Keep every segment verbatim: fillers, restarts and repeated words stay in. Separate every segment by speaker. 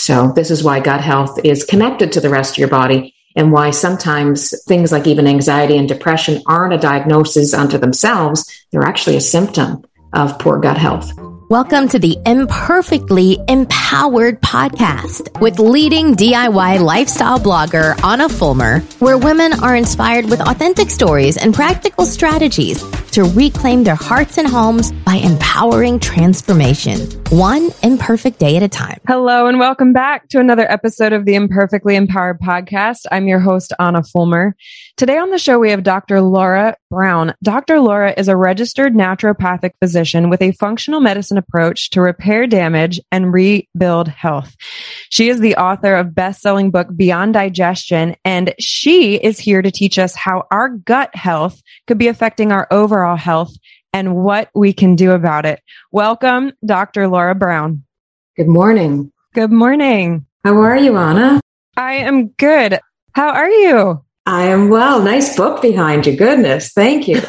Speaker 1: So this is why gut health is connected to the rest of your body, and why sometimes things like even anxiety and depression aren't a diagnosis unto themselves. They're actually a symptom of poor gut health.
Speaker 2: Welcome to the Imperfectly Empowered podcast with leading D I Y lifestyle blogger Anna Fulmer, where women are inspired with authentic stories and practical strategies to reclaim their hearts and homes by empowering transformation, one imperfect day at a time.
Speaker 3: Hello, and welcome back to another episode of the Imperfectly Empowered podcast. I'm your host, Anna Fulmer. Today on the show, we have Doctor Laura Brown. Doctor Laura is a registered naturopathic physician with a functional medicine approach to repair damage and rebuild health. She is the author of best-selling book Beyond Digestion, and she is here to teach us how our gut health could be affecting our overall health and what we can do about it. Welcome, Doctor Laura Brown.
Speaker 1: Good morning.
Speaker 3: Good morning.
Speaker 1: How are you, Anna?
Speaker 3: I am good. How are you?
Speaker 1: I am well. Nice book behind you. Goodness. Thank you.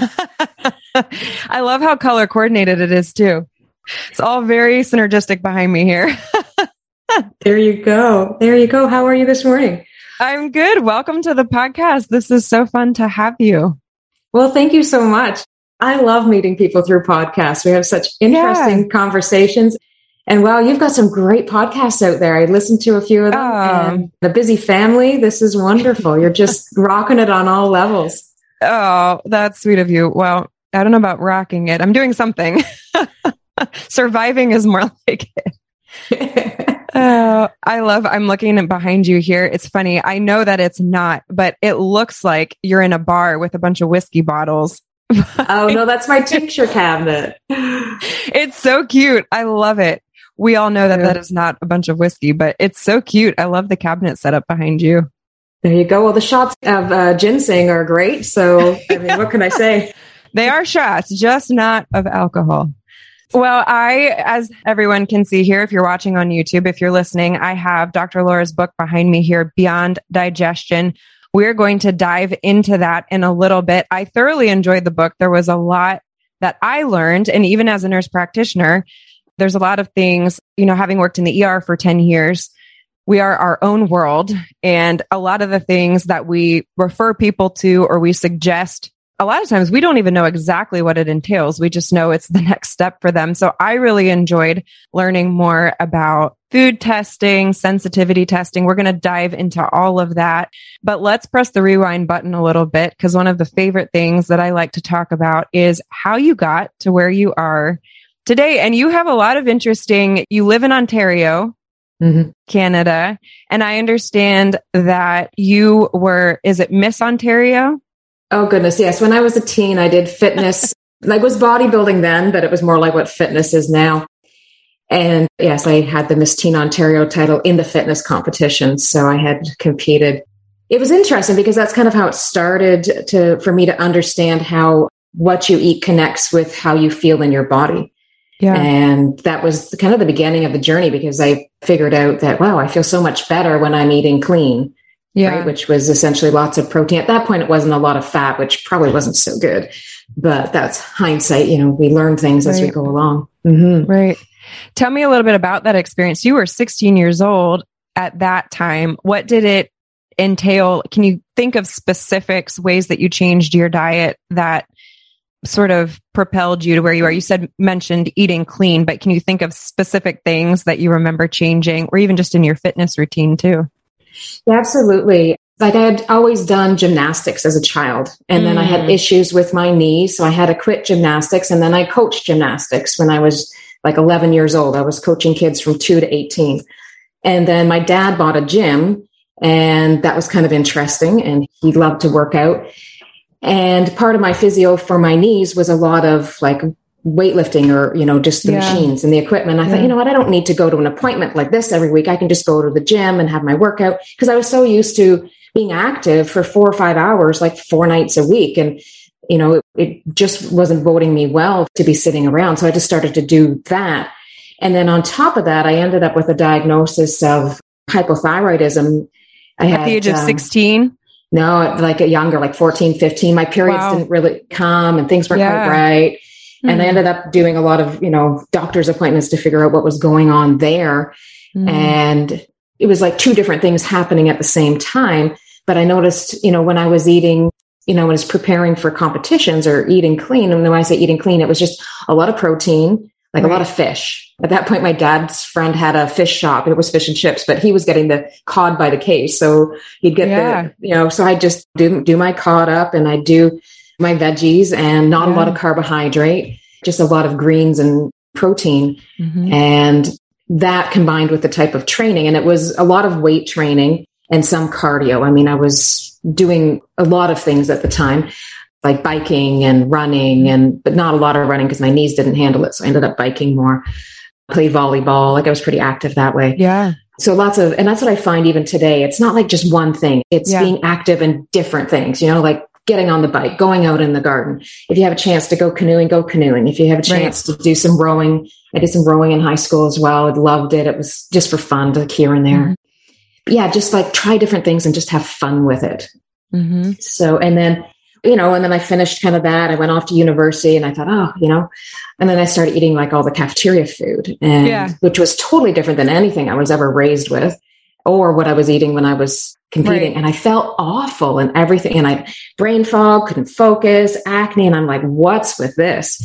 Speaker 3: I love how color coordinated it is too. It's all very synergistic behind me here.
Speaker 1: There you go. There you go. How are you this morning?
Speaker 3: I'm good. Welcome to the podcast. This is so fun to have you.
Speaker 1: Well, thank you so much. I love meeting people through podcasts. We have such interesting yeah. conversations. And wow, you've got some great podcasts out there. I listened to a few of them.
Speaker 3: Oh.
Speaker 1: And The Busy Family. This is wonderful. You're just rocking it on all levels.
Speaker 3: Oh, that's sweet of you. Well, I don't know about rocking it. I'm doing something. Surviving is more like it. Oh, I love, I'm looking at behind you here. It's funny. I know that it's not, but it looks like you're in a bar with a bunch of whiskey bottles.
Speaker 1: Oh, no, that's my tincture cabinet.
Speaker 3: It's so cute. I love it. We all know that yeah. that is not a bunch of whiskey, but it's so cute. I love the cabinet setup behind you.
Speaker 1: There you go. Well, the shots of uh, ginseng are great. So, I mean, what can I say?
Speaker 3: They are shots, just not of alcohol. Well, I, as everyone can see here, if you're watching on YouTube, if you're listening, I have Doctor Laura's book behind me here, Beyond Digestion. We're going to dive into that in a little bit. I thoroughly enjoyed the book. There was a lot that I learned. And even as a nurse practitioner, there's a lot of things, you know, having worked in the E R for ten years, we are our own world. And a lot of the things that we refer people to or we suggest, a lot of times we don't even know exactly what it entails. We just know it's the next step for them. So I really enjoyed learning more about food testing, sensitivity testing. We're going to dive into all of that, but let's press the rewind button a little bit, because one of the favorite things that I like to talk about is how you got to where you are today. And you have a lot of interesting, you live in Ontario, mm-hmm. Canada, and I understand that you were, is it Miss Ontario?
Speaker 1: Oh, goodness. Yes. When I was a teen, I did fitness. Like was bodybuilding then, but it was more like what fitness is now. And yes, I had the Miss Teen Ontario title in the fitness competition. So I had competed. It was interesting because that's kind of how it started to, for me to understand how what you eat connects with how you feel in your body. Yeah. And that was kind of the beginning of the journey, because I figured out that, wow, I feel so much better when I'm eating clean. Yeah. Right? Which was essentially lots of protein. At that point, it wasn't a lot of fat, which probably wasn't so good, but that's hindsight. You know, we learn things right. as we go along.
Speaker 3: Mm-hmm. Right. Tell me a little bit about that experience. You were sixteen years old at that time. What did it entail? Can you think of specifics, ways that you changed your diet that sort of propelled you to where you are? You said, mentioned eating clean, but can you think of specific things that you remember changing, or even just in your fitness routine too?
Speaker 1: Yeah, absolutely. Like I had always done gymnastics as a child, and mm. then I had issues with my knee. So I had to quit gymnastics, and then I coached gymnastics when I was like eleven years old. I was coaching kids from two to eighteen. And then my dad bought a gym, and that was kind of interesting. And he loved to work out. And part of my physio for my knees was a lot of like weightlifting, or, you know, just the yeah. machines and the equipment. I yeah. thought, you know what, I don't need to go to an appointment like this every week. I can just go to the gym and have my workout, because I was so used to being active for four or five hours, like four nights a week. And, you know, it, it just wasn't boding me well to be sitting around. So I just started to do that. And then on top of that, I ended up with a diagnosis of hypothyroidism. I
Speaker 3: At
Speaker 1: had,
Speaker 3: the age of
Speaker 1: um,
Speaker 3: sixteen?
Speaker 1: No, like a younger, like fourteen, fifteen. My periods wow. didn't really come and things weren't yeah. quite right. Mm-hmm. And I ended up doing a lot of, you know, doctor's appointments to figure out what was going on there. Mm-hmm. And it was like two different things happening at the same time. But I noticed, you know, when I was eating, you know, when I was preparing for competitions or eating clean, and when I say eating clean, it was just a lot of protein, like right. a lot of fish. At that point, my dad's friend had a fish shop. It was fish and chips, but he was getting the cod by the case. So he'd get yeah. the, you know, so I just do, do my cod up, and I do my veggies and not yeah. a lot of carbohydrate, just a lot of greens and protein. Mm-hmm. And that combined with the type of training, and it was a lot of weight training and some cardio. I mean, I was doing a lot of things at the time, like biking and running, and but not a lot of running because my knees didn't handle it. So I ended up biking more. Played volleyball. Like I was pretty active that way.
Speaker 3: Yeah.
Speaker 1: So lots of, and that's what I find even today. It's not like just one thing. It's yeah. being active in different things, you know, like getting on the bike, going out in the garden. If you have a chance to go canoeing, go canoeing. If you have a chance right. to do some rowing, I did some rowing in high school as well. I loved it. It was just for fun, like here and there. Mm-hmm. Yeah. Just like try different things and just have fun with it. Mm-hmm. So, and then, you know, and then I finished kind of that. I went off to university and I thought, oh, you know, and then I started eating like all the cafeteria food, and yeah. which was totally different than anything I was ever raised with or what I was eating when I was competing. Right. And I felt awful and everything. And I brain fog, couldn't focus, acne. And I'm like, what's with this?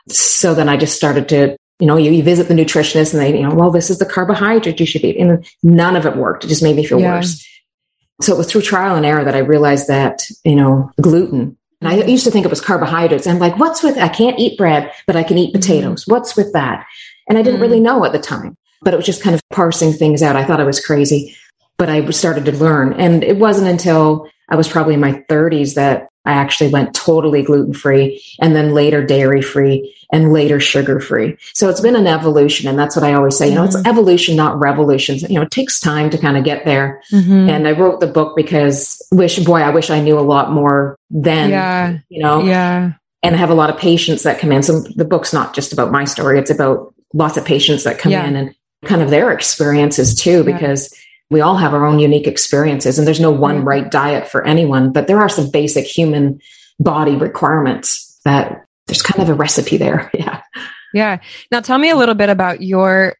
Speaker 1: So then I just started to, you know, you, you visit the nutritionist and they, you know, well, this is the carbohydrate you should eat. And none of it worked. It just made me feel yeah. worse. So it was through trial and error that I realized that, you know, gluten, and I used to think it was carbohydrates. I'm like, what's with, I can't eat bread, but I can eat potatoes. Mm-hmm. What's with that? And I didn't mm-hmm. really know at the time, but it was just kind of parsing things out. I thought I was crazy, but I started to learn. And it wasn't until I was probably in my thirties that I actually went totally gluten-free, and then later dairy-free, and later sugar-free. So it's been an evolution. And that's what I always say, you know, mm-hmm. it's evolution, not revolution. You know, it takes time to kind of get there. Mm-hmm. And I wrote the book because wish, boy, I wish I knew a lot more then,
Speaker 3: yeah.
Speaker 1: you know,
Speaker 3: yeah.
Speaker 1: and I have a lot of patients that come in. So the book's not just about my story. It's about lots of patients that come yeah. in and kind of their experiences too, because yeah. we all have our own unique experiences, and there's no one mm-hmm. right diet for anyone, but there are some basic human body requirements that there's kind of a recipe there. Yeah.
Speaker 3: Yeah. Now tell me a little bit about your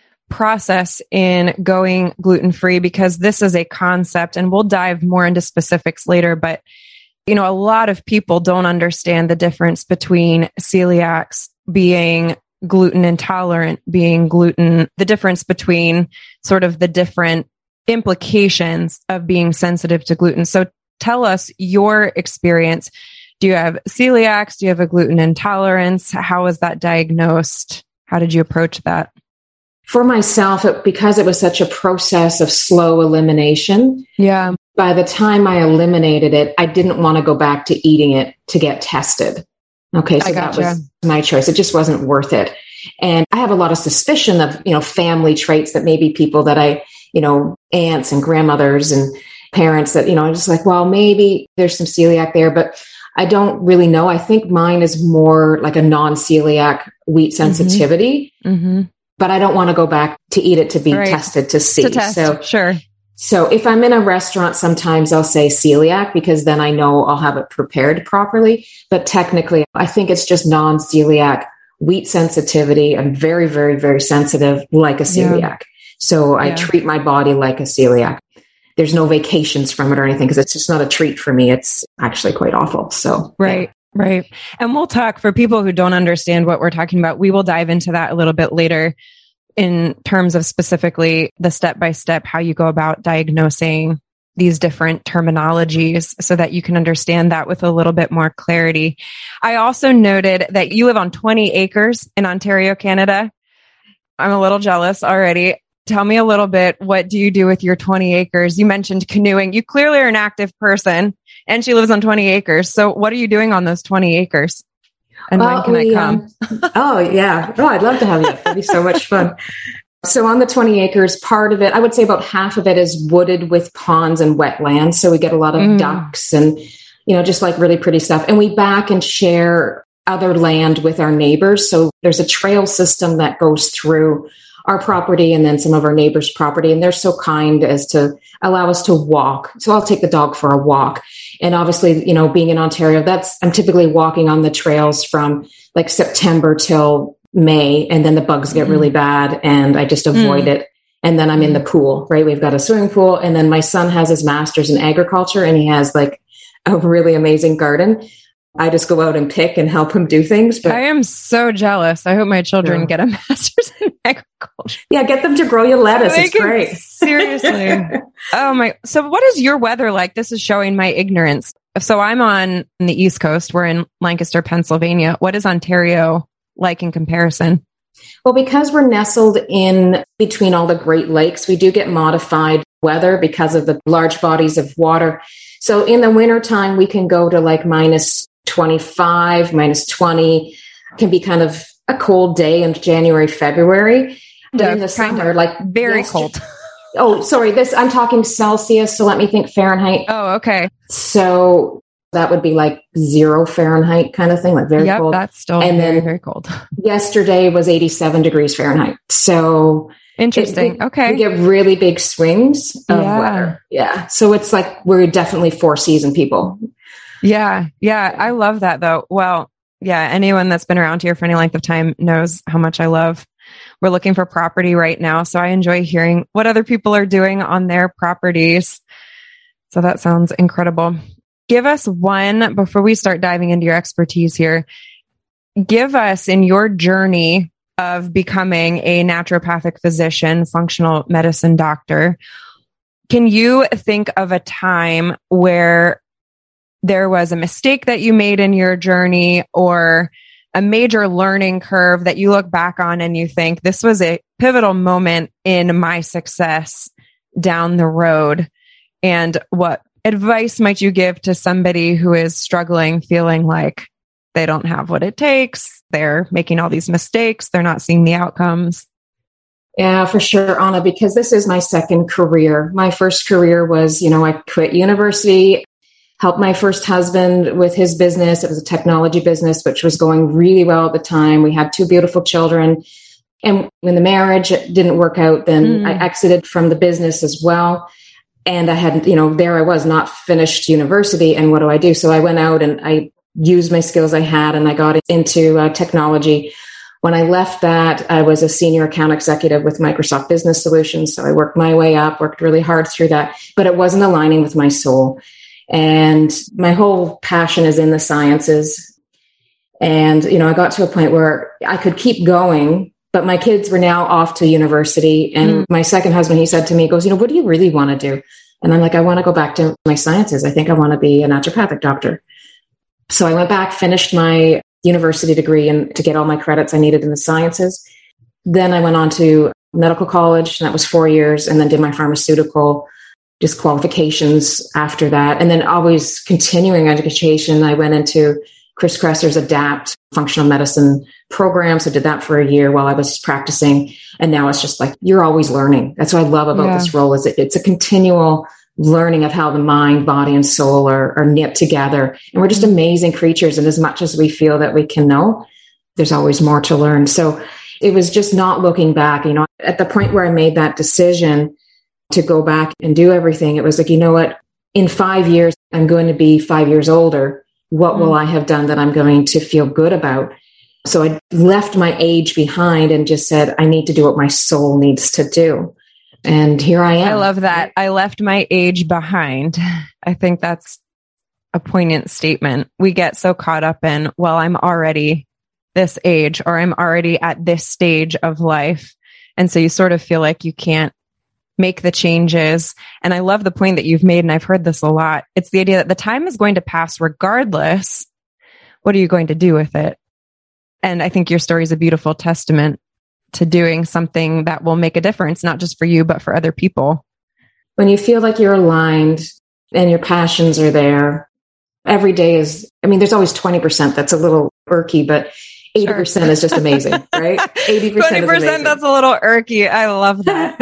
Speaker 3: process in going gluten-free, because this is a concept, and we'll dive more into specifics later, but you know, a lot of people don't understand the difference between celiacs, being gluten intolerant, being gluten, the difference between sort of the different implications of being sensitive to gluten. So tell us your experience. Do you have celiacs? Do you have a gluten intolerance? How was that diagnosed? How did you approach that?
Speaker 1: For myself, it, because it was such a process of slow elimination.
Speaker 3: Yeah.
Speaker 1: By the time I eliminated it, I didn't want to go back to eating it to get tested. Okay. So that was my choice. It just wasn't worth it. And I have a lot of suspicion of, you know, family traits that maybe people that I, you know, aunts and grandmothers and parents that, you know, I'm just like, well, maybe there's some celiac there, but I don't really know. I think mine is more like a non-celiac wheat sensitivity, mm-hmm. but I don't want to go back to eat it to be right. tested to see.
Speaker 3: To test,
Speaker 1: so
Speaker 3: sure.
Speaker 1: So if I'm in a restaurant, sometimes I'll say celiac because then I know I'll have it prepared properly. But technically, I think it's just non-celiac wheat sensitivity. I'm very, very, very sensitive like a celiac. Yeah. So I yeah. treat my body like a celiac. There's no vacations from it or anything because it's just not a treat for me. It's actually quite awful. So
Speaker 3: right, yeah. right. And we'll talk for people who don't understand what we're talking about. We will dive into that a little bit later in terms of specifically the step-by-step, how you go about diagnosing these different terminologies so that you can understand that with a little bit more clarity. I also noted that you live on twenty acres in Ontario, Canada. I'm a little jealous already. Tell me a little bit, what do you do with your twenty acres? You mentioned canoeing. You clearly are an active person, and she lives on twenty acres. So what are you doing on those twenty acres? And well, when can we, I come?
Speaker 1: Um, oh, yeah. Oh, I'd love to have you. That'd be so much fun. So on the twenty acres, part of it, I would say about half of it is wooded with ponds and wetlands. So we get a lot of mm. ducks and, you know, just like really pretty stuff. And we back and share other land with our neighbors. So there's a trail system that goes through our property and then some of our neighbors' property. And they're so kind as to allow us to walk. So I'll take the dog for a walk. And obviously, you know, being in Ontario, that's, I'm typically walking on the trails from like September till May. And then the bugs get really bad and I just avoid mm. it. And then I'm in the pool, right? We've got a swimming pool. And then my son has his master's in agriculture and he has like a really amazing garden. I just go out and pick and help him do things. But
Speaker 3: I am so jealous. I hope my children yeah. get a master's in agriculture.
Speaker 1: Yeah, get them to grow your lettuce. It's great.
Speaker 3: Seriously. Oh my. So what is your weather like? This is showing my ignorance. So I'm on the East Coast. We're in Lancaster, Pennsylvania. What is Ontario like in comparison?
Speaker 1: Well, because we're nestled in between all the Great Lakes, we do get modified weather because of the large bodies of water. So in the wintertime, we can go to like minus twenty-five, minus twenty, can be kind of a cold day in January, February. But yeah, in the summer, like
Speaker 3: very cold.
Speaker 1: Oh, sorry. This, I'm talking Celsius. So let me think Fahrenheit.
Speaker 3: Oh, okay.
Speaker 1: So that would be like zero Fahrenheit kind of thing, like very
Speaker 3: yep,
Speaker 1: cold.
Speaker 3: That's still and very, then very cold.
Speaker 1: Yesterday was eighty-seven degrees Fahrenheit. So
Speaker 3: interesting.
Speaker 1: It, we,
Speaker 3: okay.
Speaker 1: We get really big swings of
Speaker 3: yeah.
Speaker 1: weather. Yeah. So it's like, we're definitely four season people.
Speaker 3: Yeah. Yeah. I love that though. Well, yeah. Anyone that's been around here for any length of time knows how much I love. We're looking for property right now. So I enjoy hearing what other people are doing on their properties. So that sounds incredible. Give us one, before we start diving into your expertise here, give us in your journey of becoming a naturopathic physician, functional medicine doctor, can you think of a time where there was a mistake that you made in your journey or a major learning curve that you look back on and you think this was a pivotal moment in my success down the road? And what advice might you give to somebody who is struggling, feeling like they don't have what it takes? They're making all these mistakes. They're not seeing the outcomes.
Speaker 1: Yeah, for sure, Anna, because this is my second career. My first career was, you know, I quit university, helped my first husband with his business. It was a technology business, which was going really well at the time. We had two beautiful children. And when the marriage didn't work out, then mm. I exited from the business as well. And I had, you know, there I was, not finished university. And what do I do? So I went out and I used my skills I had and I got into uh, technology. When I left that, I was a senior account executive with Microsoft Business Solutions. So I worked my way up, worked really hard through that, but it wasn't aligning with my soul. And my whole passion is in the sciences. And, you know, I got to a point where I could keep going, but my kids were now off to university. And mm. my second husband, he said to me, he goes, you know, what do you really want to do? And I'm like, I want to go back to my sciences. I think I want to be a naturopathic doctor. So I went back, finished my university degree and to get all my credits I needed in the sciences. Then I went on to medical college, and that was four years, and then did my pharmaceutical just qualifications after that. And then always continuing education. I went into Chris Kresser's ADAPT functional medicine program. So I did that for a year while I was practicing. And now it's just like, you're always learning. That's what I love about yeah. this role is it, it's a continual learning of how the mind, body, and soul are, are knit together. And we're just amazing creatures. And as much as we feel that we can know, there's always more to learn. So it was just not looking back, you know, at the point where I made that decision to go back and do everything. It was like, you know what, in five years, I'm going to be five years older. What mm. will I have done that I'm going to feel good about? So I left my age behind and just said, I need to do what my soul needs to do. And here I am.
Speaker 3: I love that. I left my age behind. I think that's a poignant statement. We get so caught up in, well, I'm already this age, or I'm already at this stage of life. And so you sort of feel like you can't make the changes. And I love the point that you've made, and I've heard this a lot. It's the idea that the time is going to pass regardless. What are you going to do with it? And I think your story is a beautiful testament to doing something that will make a difference, not just for you, but for other people.
Speaker 1: When you feel like you're aligned and your passions are there, every day is, I mean, there's always twenty percent that's a little irky, but eighty percent sure. is just amazing, right? eighty percent
Speaker 3: twenty percent is amazing. That's a little irky. I love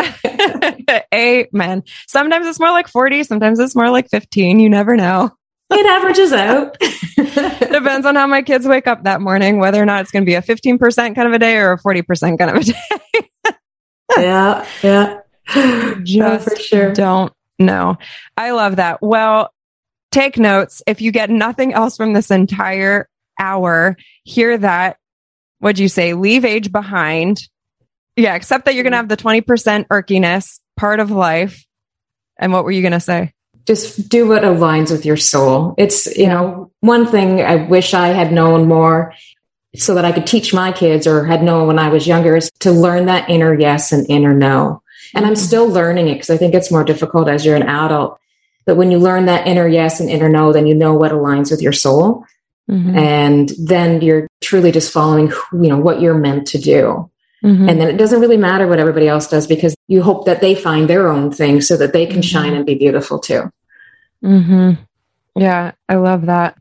Speaker 3: that. Amen. Sometimes it's more like forty. Sometimes it's more like fifteen. You never know.
Speaker 1: It averages out.
Speaker 3: Depends on how my kids wake up that morning, whether or not it's going to be a fifteen percent kind of a day or a forty percent kind of a day.
Speaker 1: yeah. Yeah.
Speaker 3: Just no, for sure. Don't know. I love that. Well, take notes. If you get nothing else from this entire hour, hear that. What'd you say? Leave age behind. Yeah, except that you're going to have the twenty percent irkiness, part of life. And what were you going to say?
Speaker 1: Just do what aligns with your soul. It's, you know, one thing I wish I had known more so that I could teach my kids, or had known when I was younger, is to learn that inner yes and inner no. And I'm still learning it because I think it's more difficult as you're an adult. But when you learn that inner yes and inner no, then you know what aligns with your soul. Mm-hmm. And then you're truly just following, you know, what you're meant to do. Mm-hmm. And then it doesn't really matter what everybody else does, because you hope that they find their own thing so that they can mm-hmm. shine and be beautiful too.
Speaker 3: Mm-hmm. Yeah, I love that.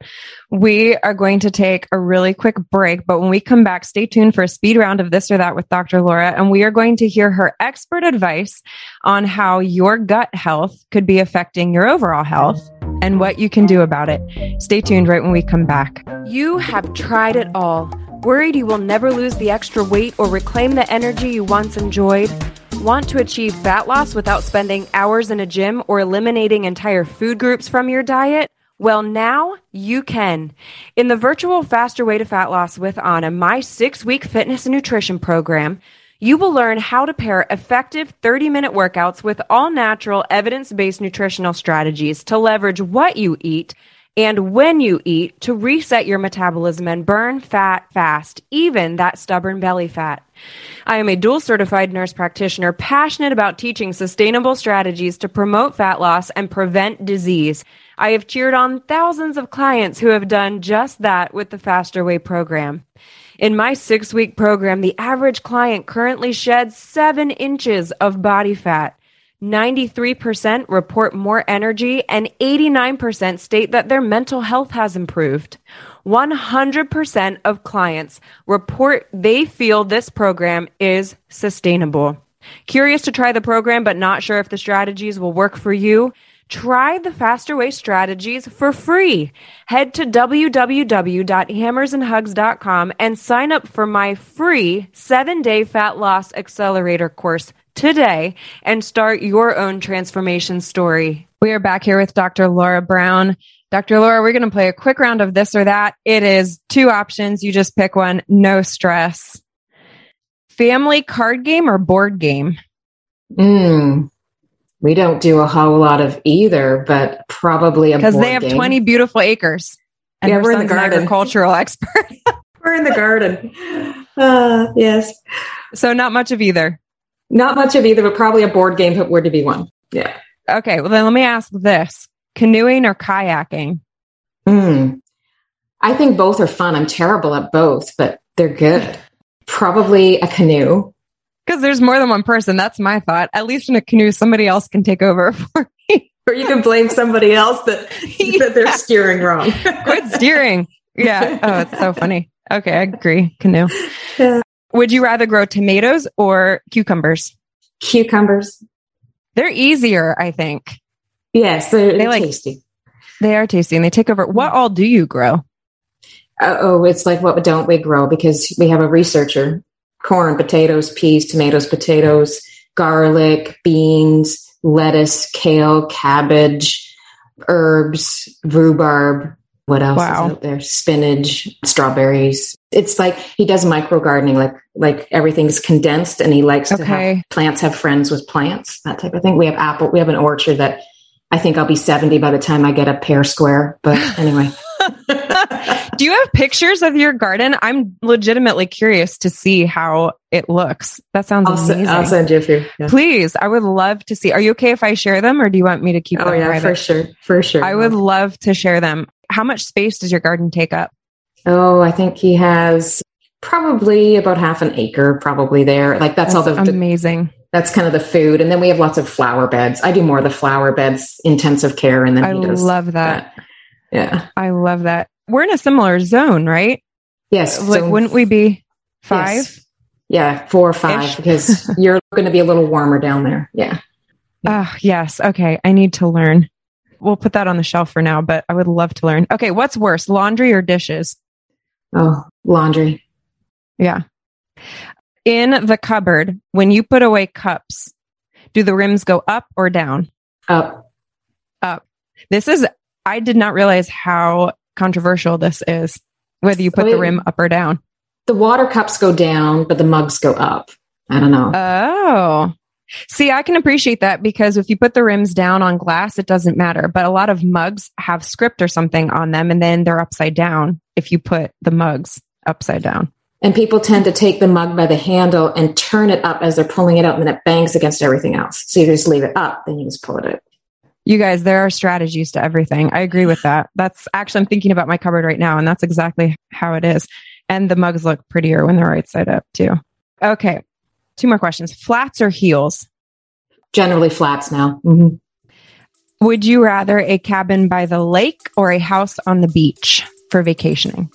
Speaker 3: We are going to take a really quick break, but when we come back, stay tuned for a speed round of This or That with Doctor Laura, and we are going to hear her expert advice on how your gut health could be affecting your overall health and what you can do about it. Stay tuned right when we come back. You have tried it all. Worried you will never lose the extra weight or reclaim the energy you once enjoyed? Want to achieve fat loss without spending hours in a gym or eliminating entire food groups from your diet? Well, now you can. In the virtual Faster Way to Fat Loss with Anna, my six-week fitness and nutrition program, you will learn how to pair effective thirty-minute workouts with all-natural, evidence-based nutritional strategies to leverage what you eat and when you eat to reset your metabolism and burn fat fast, even that stubborn belly fat. I am a dual certified nurse practitioner passionate about teaching sustainable strategies to promote fat loss and prevent disease. I have cheered on thousands of clients who have done just that with the Faster Way program. In my six-week program, the average client currently sheds seven inches of body fat. ninety-three percent report more energy, and eighty-nine percent state that their mental health has improved. one hundred percent of clients report they feel this program is sustainable. Curious to try the program but not sure if the strategies will work for you? Try the Faster Way strategies for free. Head to w w w dot hammers and hugs dot com and sign up for my free seven-day fat loss accelerator course today and start your own transformation story. We are back here with Doctor Laura Brown. Doctor Laura, we're going to play a quick round of This or That. It is two options. You just pick one. No stress. Family card game or board game?
Speaker 1: Mm, we don't do a whole lot of either, but probably a board game.
Speaker 3: Because they have twenty beautiful acres. And
Speaker 1: yeah, we're in the garden.
Speaker 3: An agricultural expert.
Speaker 1: We're in the garden. Uh, yes.
Speaker 3: So not much of either.
Speaker 1: Not much of either, but probably a board game if it were to be one. Yeah.
Speaker 3: Okay. Well, then let me ask this. Canoeing or kayaking?
Speaker 1: Mm. I think both are fun. I'm terrible at both, but they're good. Probably a canoe.
Speaker 3: Because there's more than one person. That's my thought. At least in a canoe, somebody else can take over for me.
Speaker 1: Or you can blame somebody else that, that they're steering wrong.
Speaker 3: Quit steering. Yeah. Oh, it's so funny. Okay. I agree. Canoe.
Speaker 1: Yeah.
Speaker 3: Would you rather grow tomatoes or cucumbers?
Speaker 1: Cucumbers.
Speaker 3: They're easier, I think.
Speaker 1: Yes, they're,
Speaker 3: they like,
Speaker 1: tasty.
Speaker 3: They are tasty and they take over. What all do you grow?
Speaker 1: Uh, oh, it's like, what don't we grow? Because we have a researcher. Corn, potatoes, peas, tomatoes, potatoes, garlic, beans, lettuce, kale, cabbage, herbs, rhubarb. What else
Speaker 3: wow.
Speaker 1: is out there? Spinach, strawberries. It's like he does micro gardening, like like everything's condensed, and he likes
Speaker 3: okay.
Speaker 1: to have plants have friends with plants, that type of thing. We have apple. We have an orchard that I think I'll be seventy by the time I get a pear square. But anyway.
Speaker 3: Do you have pictures of your garden? I'm legitimately curious to see how it looks. That sounds
Speaker 1: I'll
Speaker 3: amazing.
Speaker 1: S- I'll send you a few. Yeah.
Speaker 3: Please. I would love to see. Are you okay if I share them or do you want me to keep
Speaker 1: oh,
Speaker 3: them
Speaker 1: yeah,
Speaker 3: private?
Speaker 1: for sure. For sure.
Speaker 3: I would love to share them. How much space does your garden take up?
Speaker 1: Oh, I think he has probably about half an acre probably there. Like that's, that's all the
Speaker 3: amazing.
Speaker 1: That's kind of the food. And then we have lots of flower beds. I do more of the flower beds, intensive care. And then
Speaker 3: I
Speaker 1: he does
Speaker 3: love that.
Speaker 1: that. Yeah.
Speaker 3: I love that. We're in a similar zone, right?
Speaker 1: Yes.
Speaker 3: Like,
Speaker 1: so,
Speaker 3: wouldn't we be five?
Speaker 1: Yes. Yeah, four or five, Ish. Because you're going to be a little warmer down there. Yeah.
Speaker 3: Ah, uh, yes. Okay. I need to learn. We'll put that on the shelf for now, but I would love to learn. Okay. What's worse, laundry or dishes?
Speaker 1: Oh, laundry.
Speaker 3: Yeah. In the cupboard, when you put away cups, do the rims go up or down?
Speaker 1: Up.
Speaker 3: Up. This is, I did not realize how controversial this is, whether you put so it, the rim up or down.
Speaker 1: The water cups go down, but the mugs go up. I don't know.
Speaker 3: Oh, see, I can appreciate that because if you put the rims down on glass, it doesn't matter. But a lot of mugs have script or something on them, and then they're upside down if you put the mugs upside down.
Speaker 1: And people tend to take the mug by the handle and turn it up as they're pulling it out, and then it bangs against everything else. So you just leave it up, then you just pull it out.
Speaker 3: You guys, there are strategies to everything. I agree with that. That's actually, I'm thinking about my cupboard right now, and that's exactly how it is. And the mugs look prettier when they're right side up too. Okay. Two more questions. Flats or heels?
Speaker 1: Generally flats now. Mm-hmm.
Speaker 3: Would you rather a cabin by the lake or a house on the beach for vacationing?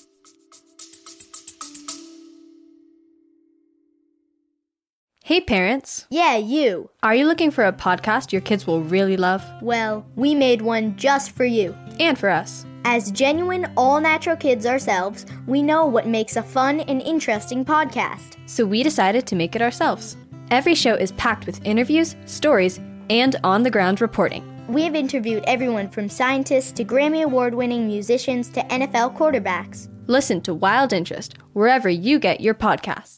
Speaker 4: Hey parents.
Speaker 5: Yeah, you.
Speaker 4: Are you looking for a podcast your kids will really love?
Speaker 5: Well, we made one just for you.
Speaker 4: And for us.
Speaker 5: As genuine, all-natural kids ourselves, we know what makes a fun and interesting podcast.
Speaker 4: So we decided to make it ourselves. Every show is packed with interviews, stories, and on-the-ground reporting.
Speaker 5: We have interviewed everyone from scientists to Grammy Award-winning musicians to N F L quarterbacks.
Speaker 4: Listen to Wild Interest wherever you get your podcasts.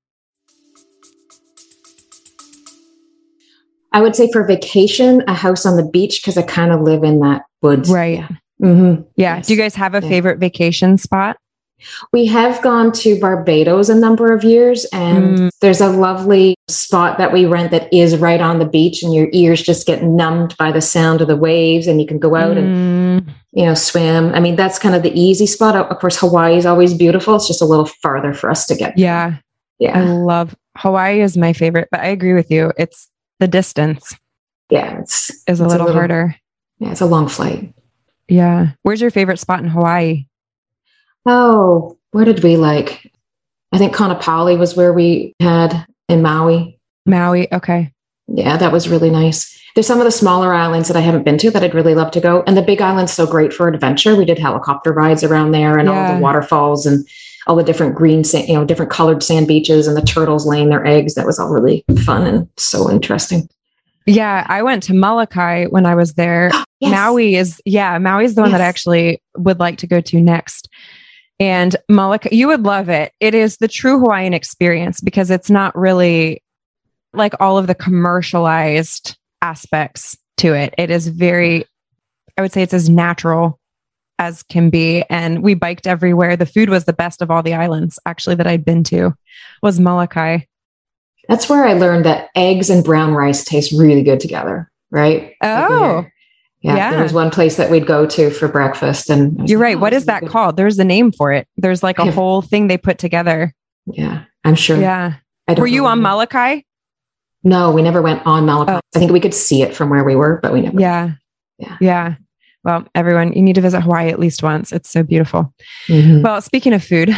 Speaker 1: I would say for vacation, a house on the beach, because I kind of live in that woods.
Speaker 3: Right.
Speaker 1: Yeah. Mm-hmm.
Speaker 3: Yeah.
Speaker 1: Yes.
Speaker 3: Do you guys have a
Speaker 1: Yeah.
Speaker 3: favorite vacation spot?
Speaker 1: We have gone to Barbados a number of years, and
Speaker 3: Mm.
Speaker 1: there's a lovely spot that we rent that is right on the beach, and your ears just get numbed by the sound of the waves, and you can go out
Speaker 3: Mm.
Speaker 1: and, you know, swim. I mean, that's kind of the easy spot. Of course, Hawaii is always beautiful. It's just a little farther for us to get.
Speaker 3: Yeah.
Speaker 1: Yeah.
Speaker 3: I love Hawaii is my favorite, but I agree with you. It's the distance
Speaker 1: Yeah. It's,
Speaker 3: is
Speaker 1: it's
Speaker 3: a little, harder.
Speaker 1: Yeah. It's a long flight.
Speaker 3: Yeah. Where's your favorite spot in Hawaii?
Speaker 1: Oh, where did we like? I think Kaanapali was where we had in Maui.
Speaker 3: Maui. Okay.
Speaker 1: Yeah, that was really nice. There's some of the smaller islands that I haven't been to that I'd really love to go. And the big island's so great for adventure. We did helicopter rides around there and
Speaker 3: Yeah.
Speaker 1: all the waterfalls and all the different green, sa- you know, different colored sand beaches and the turtles laying their eggs. That was all really fun and so interesting.
Speaker 3: Yeah. I went to Molokai when I was there.
Speaker 1: Yes.
Speaker 3: Maui is, yeah, Maui is the one that I
Speaker 1: Yes.
Speaker 3: actually would like to go to next. And Molokai, you would love it. It is the true Hawaiian experience because it's not really like all of the commercialized aspects to it. It is very, I would say it's as natural as can be. And we biked everywhere. The food was the best of all the islands actually that I'd been to was Molokai.
Speaker 1: That's where I learned that eggs and brown rice taste really good together, right?
Speaker 3: Oh,
Speaker 1: yeah.
Speaker 3: yeah.
Speaker 1: There was one place that we'd go to for breakfast. And I was
Speaker 3: you're
Speaker 1: like,
Speaker 3: right.
Speaker 1: oh,
Speaker 3: What
Speaker 1: this
Speaker 3: is that
Speaker 1: good.
Speaker 3: called? There's a name for it. There's like a
Speaker 1: Yeah.
Speaker 3: whole thing they put together.
Speaker 1: Yeah, I'm sure.
Speaker 3: Yeah.
Speaker 1: I don't
Speaker 3: Were you
Speaker 1: know.
Speaker 3: on Molokai?
Speaker 1: No, we never went on Molokai.
Speaker 3: Oh.
Speaker 1: I think we could see it from where we were, but we never.
Speaker 3: Yeah.
Speaker 1: Yeah.
Speaker 3: Yeah. Well, everyone, you need to visit Hawaii at least once. It's so beautiful.
Speaker 1: Mhm.
Speaker 3: Well, speaking of food,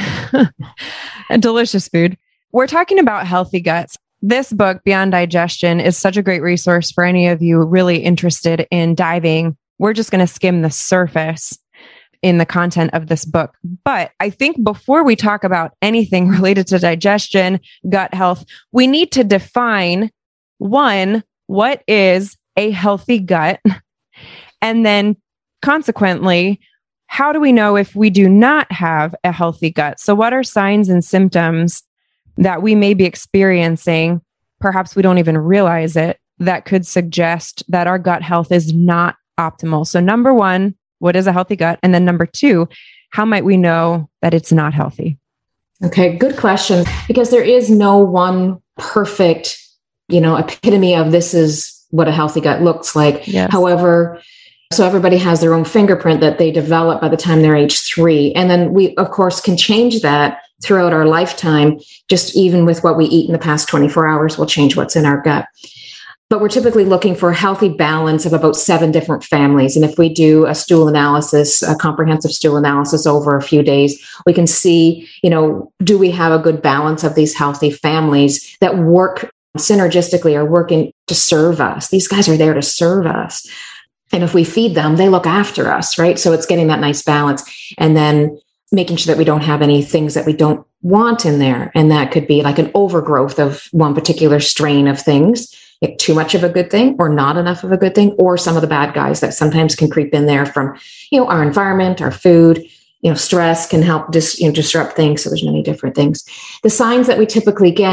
Speaker 3: delicious food, we're talking about healthy guts. This book, Beyond Digestion, is such a great resource for any of you really interested in diving. We're just going to skim the surface in the content of this book. But I think before we talk about anything related to digestion, gut health, we need to define one, what is a healthy gut? And then consequently, how do we know if we do not have a healthy gut? So what are signs and symptoms that we may be experiencing? Perhaps we don't even realize it, that could suggest that our gut health is not optimal. So number one, what is a healthy gut? And then number two, how might we know that it's not healthy?
Speaker 1: Okay, good question. Because there is no one perfect, you know, epitome of this is what a healthy gut looks like.
Speaker 3: Yes.
Speaker 1: However, so everybody has their own fingerprint that they develop by the time they're age three. And then we, of course, can change that throughout our lifetime. Just even with what we eat in the past twenty-four hours will change what's in our gut. But we're typically looking for a healthy balance of about seven different families. And if we do a stool analysis, a comprehensive stool analysis over a few days, we can see, you know, do we have a good balance of these healthy families that work synergistically, are working to serve us? These guys are there to serve us. And if we feed them, they look after us, right? So it's getting that nice balance. And then making sure that we don't have any things that we don't want in there. And that could be like an overgrowth of one particular strain of things. Like too much of a good thing or not enough of a good thing, or some of the bad guys that sometimes can creep in there from, you know, our environment, our food, you know, stress can help dis, you know, disrupt things. So there's many different things. The signs that we typically get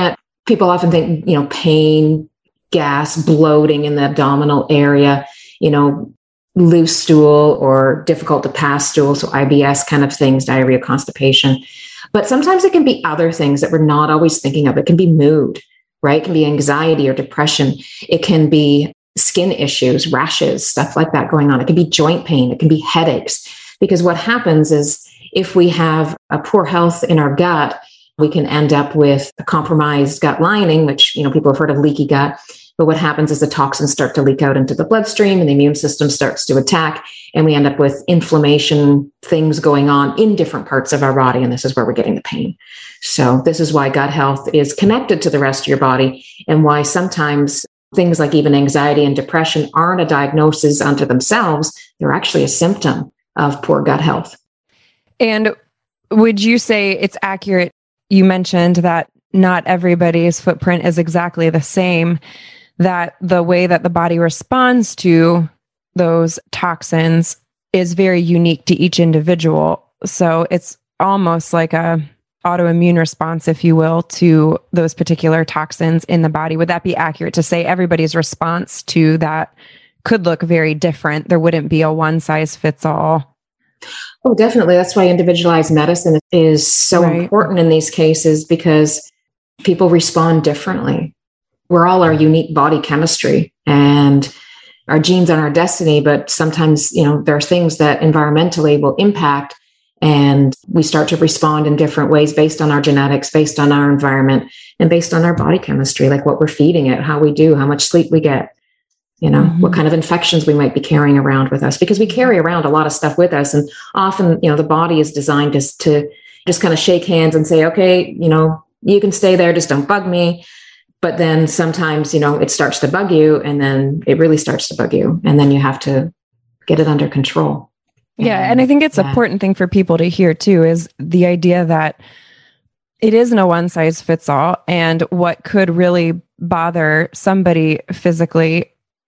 Speaker 1: people often think, you know, pain, gas, bloating in the abdominal area, you know, loose stool or difficult to pass stool. So I B S kind of things, diarrhea, constipation. But sometimes it can be other things that we're not always thinking of. It can be mood, right? It can be anxiety or depression. It can be skin issues, rashes, stuff like that going on. It can be joint pain. It can be headaches. Because what happens is if we have a poor health in our gut, we can end up with a compromised gut lining, which, you know, people have heard of leaky gut. But what happens is the toxins start to leak out into the bloodstream and the immune system starts to attack. And we end up with inflammation, things going on in different parts of our body. And this is where we're getting the pain. So this is why gut health is connected to the rest of your body, and why sometimes things like even anxiety and depression aren't a diagnosis unto themselves. They're actually a symptom of poor gut health.
Speaker 3: And would you say it's accurate? You mentioned that not everybody's footprint is exactly the same, that the way that the body responds to those toxins is very unique to each individual. So it's almost like a autoimmune response, if you will, to those particular toxins in the body. Would that be accurate to say everybody's response to that could look very different? There wouldn't be a one size fits all.
Speaker 1: Oh, definitely. That's why individualized medicine is so
Speaker 3: Right.
Speaker 1: important in these cases, because people respond differently. We're all our unique body chemistry, and our genes are our destiny. But sometimes, you know, there are things that environmentally will impact, and we start to respond in different ways based on our genetics, based on our environment, and based on our body chemistry, like what we're feeding it, how we do, how much sleep we get, you know, mm-hmm. what kind of infections we might be carrying around with us, because we carry around a lot of stuff with us. And often, you know, the body is designed just to just kind of shake hands and say, okay, you know, you can stay there, just don't bug me. But then sometimes, you know, it starts to bug you, and then it really starts to bug you. And then you have to get it under control.
Speaker 3: Yeah. And, and I think it's an yeah. important thing for people to hear too, is the idea that it isn't a one size fits all. And what could really bother somebody physically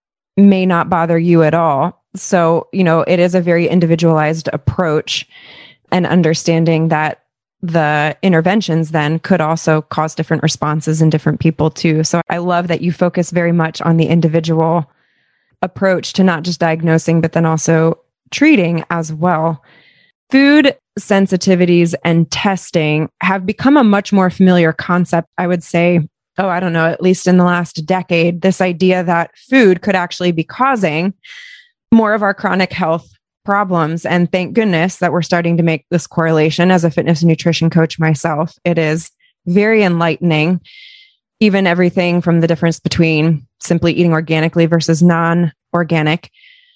Speaker 3: may not bother you at all. So, you know, it is a very individualized approach, and understanding that the interventions then could also cause different responses in different people too. So I love that you focus very much on the individual approach to not just diagnosing, but then also treating as well. Food sensitivities and testing have become a much more familiar concept, I would say. Oh, I don't know, at least in the last decade, this idea that food could actually be causing more of our chronic health problems. And thank goodness that we're starting to make this correlation. As a fitness and nutrition coach myself, it is very enlightening. Even everything from the difference between simply eating organically versus non-organic.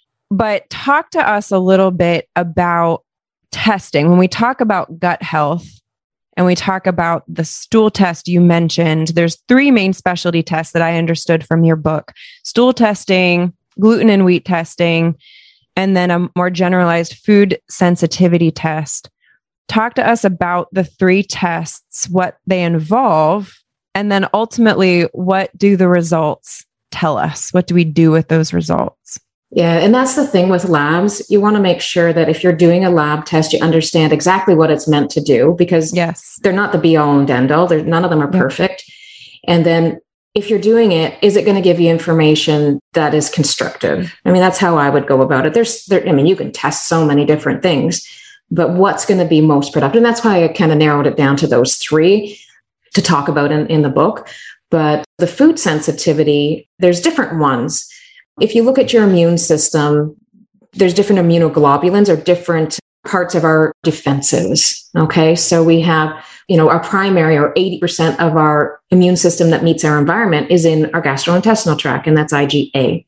Speaker 3: But talk to us a little bit about testing. When we talk about gut health and we talk about the stool test you mentioned, there's three main specialty tests that I understood from your book: stool testing, gluten and wheat testing, and then a more generalized food sensitivity test. Talk to us about the three tests, what they involve, and then ultimately, what do the results tell us? What do we do with those results?
Speaker 1: Yeah, and that's the thing with labs. You want to make sure that if you're doing a lab test, you understand exactly what it's meant to do, because
Speaker 3: yes,
Speaker 1: they're not the be-all and end-all. They're, none of them are yep. perfect. And then if you're doing it, is it going to give you information that is constructive? I mean, that's how I would go about it. There's, there, I mean, you can test so many different things, but what's going to be most productive? And that's why I kind of narrowed it down to those three to talk about in, in the book. But the food sensitivity, there's different ones. If you look at your immune system, there's different immunoglobulins or different parts of our defenses. Okay. So we have, you know, our primary or eighty percent of our immune system that meets our environment is in our gastrointestinal tract, and that's I G A.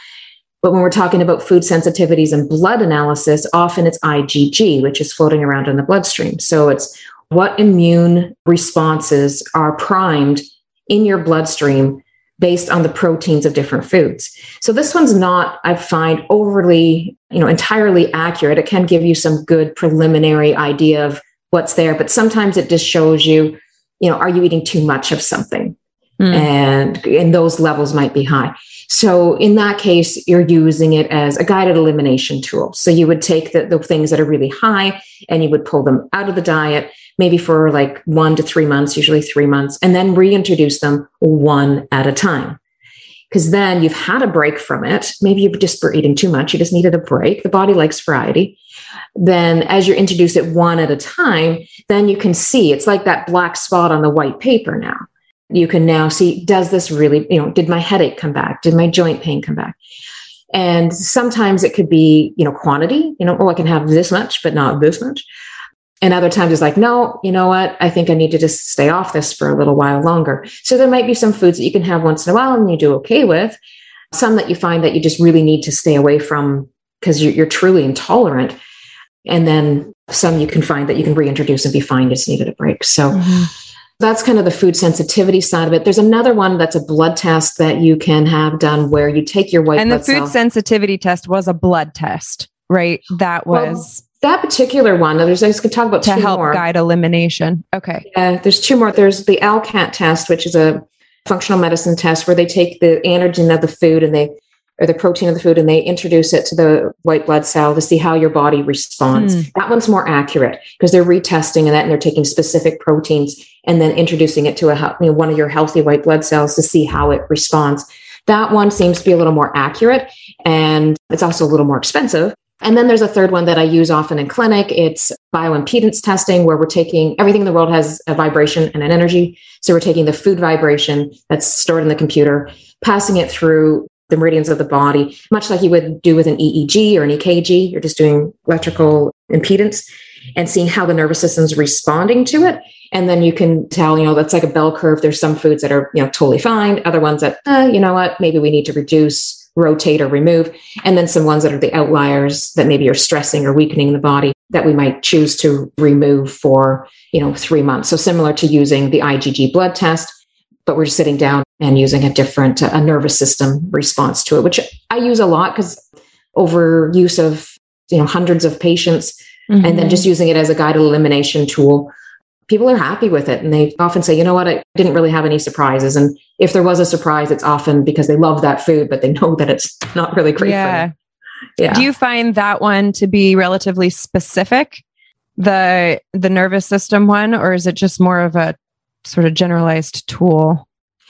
Speaker 1: But when we're talking about food sensitivities and blood analysis, often it's I G G, which is floating around in the bloodstream. So it's what immune responses are primed in your bloodstream based on the proteins of different foods. So this one's not, I find, overly, you know, entirely accurate. It can give you some good preliminary idea of what's there, but sometimes it just shows you, you know, are you eating too much of something? Mm. And, and those levels might be high. So in that case, you're using it as a guided elimination tool. So you would take the, the things that are really high and you would pull them out of the diet, maybe for like one to three months, usually three months, and then reintroduce them one at a time. Because then you've had a break from it. Maybe you just were eating too much. You just needed a break. The body likes variety. Then as you introduce it one at a time, then you can see it's like that black spot on the white paper now. You can now see, does this really, you know, did my headache come back? Did my joint pain come back? And sometimes it could be, you know, quantity, you know, oh, I can have this much, but not this much. And other times it's like, no, you know what? I think I need to just stay off this for a little while longer. So there might be some foods that you can have once in a while and you do okay with. Some that you find that you just really need to stay away from because you're, you're truly intolerant. And then some you can find that you can reintroduce and be fine, just needed a break. So mm-hmm. that's kind of the food sensitivity side of it. There's another one that's a blood test that you can have done where you take your white
Speaker 3: and
Speaker 1: blood
Speaker 3: the food
Speaker 1: cell.
Speaker 3: sensitivity test was a blood test, right? That was...
Speaker 1: Well, that particular one, there's, I was going to talk about
Speaker 3: to
Speaker 1: two
Speaker 3: help
Speaker 1: more.
Speaker 3: guide elimination. Okay.
Speaker 1: Yeah, there's two more. There's the L C A T test, which is a functional medicine test where they take the antigen of the food and they, or the protein of the food, and they introduce it to the white blood cell to see how your body responds. Mm. That one's more accurate because they're retesting and that, and they're taking specific proteins and then introducing it to a, you know, one of your healthy white blood cells to see how it responds. That one seems to be a little more accurate, and it's also a little more expensive. And then there's a third one that I use often in clinic. It's bioimpedance testing, where we're taking everything in the world has a vibration and an energy. So we're taking the food vibration that's stored in the computer, passing it through the meridians of the body, much like you would do with an E E G or an E K G. You're just doing electrical impedance and seeing how the nervous system's responding to it. And then you can tell, you know, that's like a bell curve. There's some foods that are, you know, totally fine. Other ones that, uh, you know what, maybe we need to reduce, rotate or remove. And then some ones that are the outliers that maybe are stressing or weakening the body that we might choose to remove for, you know, three months. So similar to using the I G G blood test, but we're just sitting down and using a different, a nervous system response to it, which I use a lot because over use of, you know, hundreds of patients mm-hmm. and then just using it as a guided elimination tool. People are happy with it. And they often say, you know what, I didn't really have any surprises. And if there was a surprise, it's often because they love that food, but they know that it's not really great
Speaker 3: yeah.
Speaker 1: for them. Yeah.
Speaker 3: Do you find that one to be relatively specific, the the nervous system one, or is it just more of a sort of generalized tool?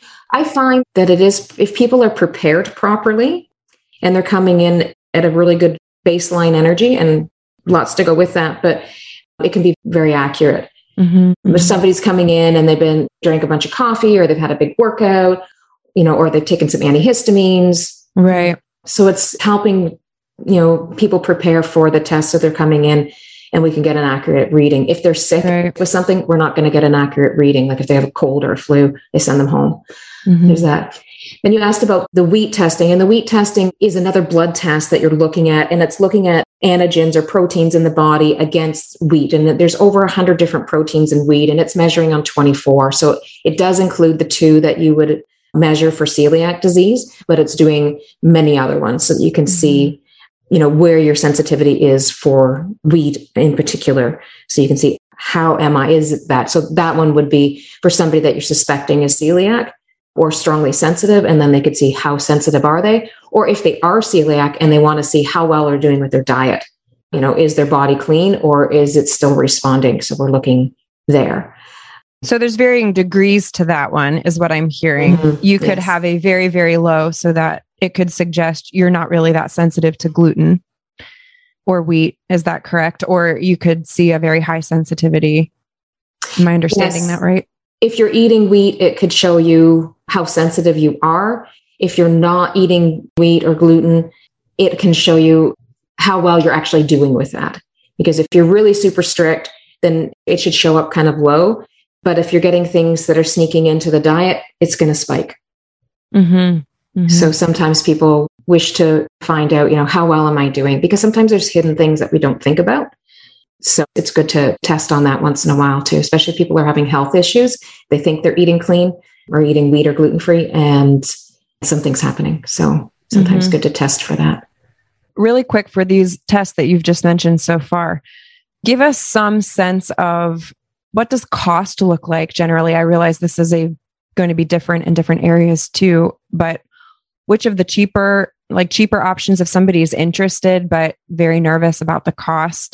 Speaker 1: I find that it is, if people are prepared properly and they're coming in at a really good baseline energy, and lots to go with that, but it can be very accurate. Mm-hmm. If somebody's coming in and they've been drank a bunch of coffee, or they've had a big workout, you know, or they've taken some antihistamines.
Speaker 3: Right.
Speaker 1: So it's helping, you know, people prepare for the test. So they're coming in and we can get an accurate reading. If they're sick right. with something, we're not going to get an accurate reading. Like if they have a cold or a flu, they send them home. Mm-hmm. There's that. And you asked about the wheat testing, and the wheat testing is another blood test that you're looking at, and it's looking at antigens or proteins in the body against wheat. And there's over a hundred different proteins in wheat, and it's measuring on twenty-four. So it does include the two that you would measure for celiac disease, but it's doing many other ones so that you can mm-hmm. see, you know, where your sensitivity is for wheat in particular. So you can see how am I, is that? So that one would be for somebody that you're suspecting is celiac or strongly sensitive, and then they could see how sensitive are they, or if they are celiac and they want to see how well they're doing with their diet. You know, is their body clean or is it still responding? So we're looking there.
Speaker 3: So there's varying degrees to that one, is what I'm hearing. Mm-hmm. You could yes. have a very, very low, so that it could suggest you're not really that sensitive to gluten or wheat. Is that correct? Or you could see a very high sensitivity. Am I understanding yes. that right?
Speaker 1: If you're eating wheat, it could show you how sensitive you are. If you're not eating wheat or gluten, it can show you how well you're actually doing with that. Because if you're really super strict, then it should show up kind of low. But if you're getting things that are sneaking into the diet, it's going to spike. Mm-hmm. Mm-hmm. So sometimes people wish to find out, you know, how well am I doing? Because sometimes there's hidden things that we don't think about. So it's good to test on that once in a while too, especially if people are having health issues. They think they're eating clean or eating wheat or gluten-free, and something's happening. So sometimes mm-hmm. good to test for that.
Speaker 3: Really quick, for these tests that you've just mentioned so far, give us some sense of what does cost look like generally? I realize this is a going to be different in different areas too, but which of the cheaper, like cheaper options if somebody is interested but very nervous about the cost,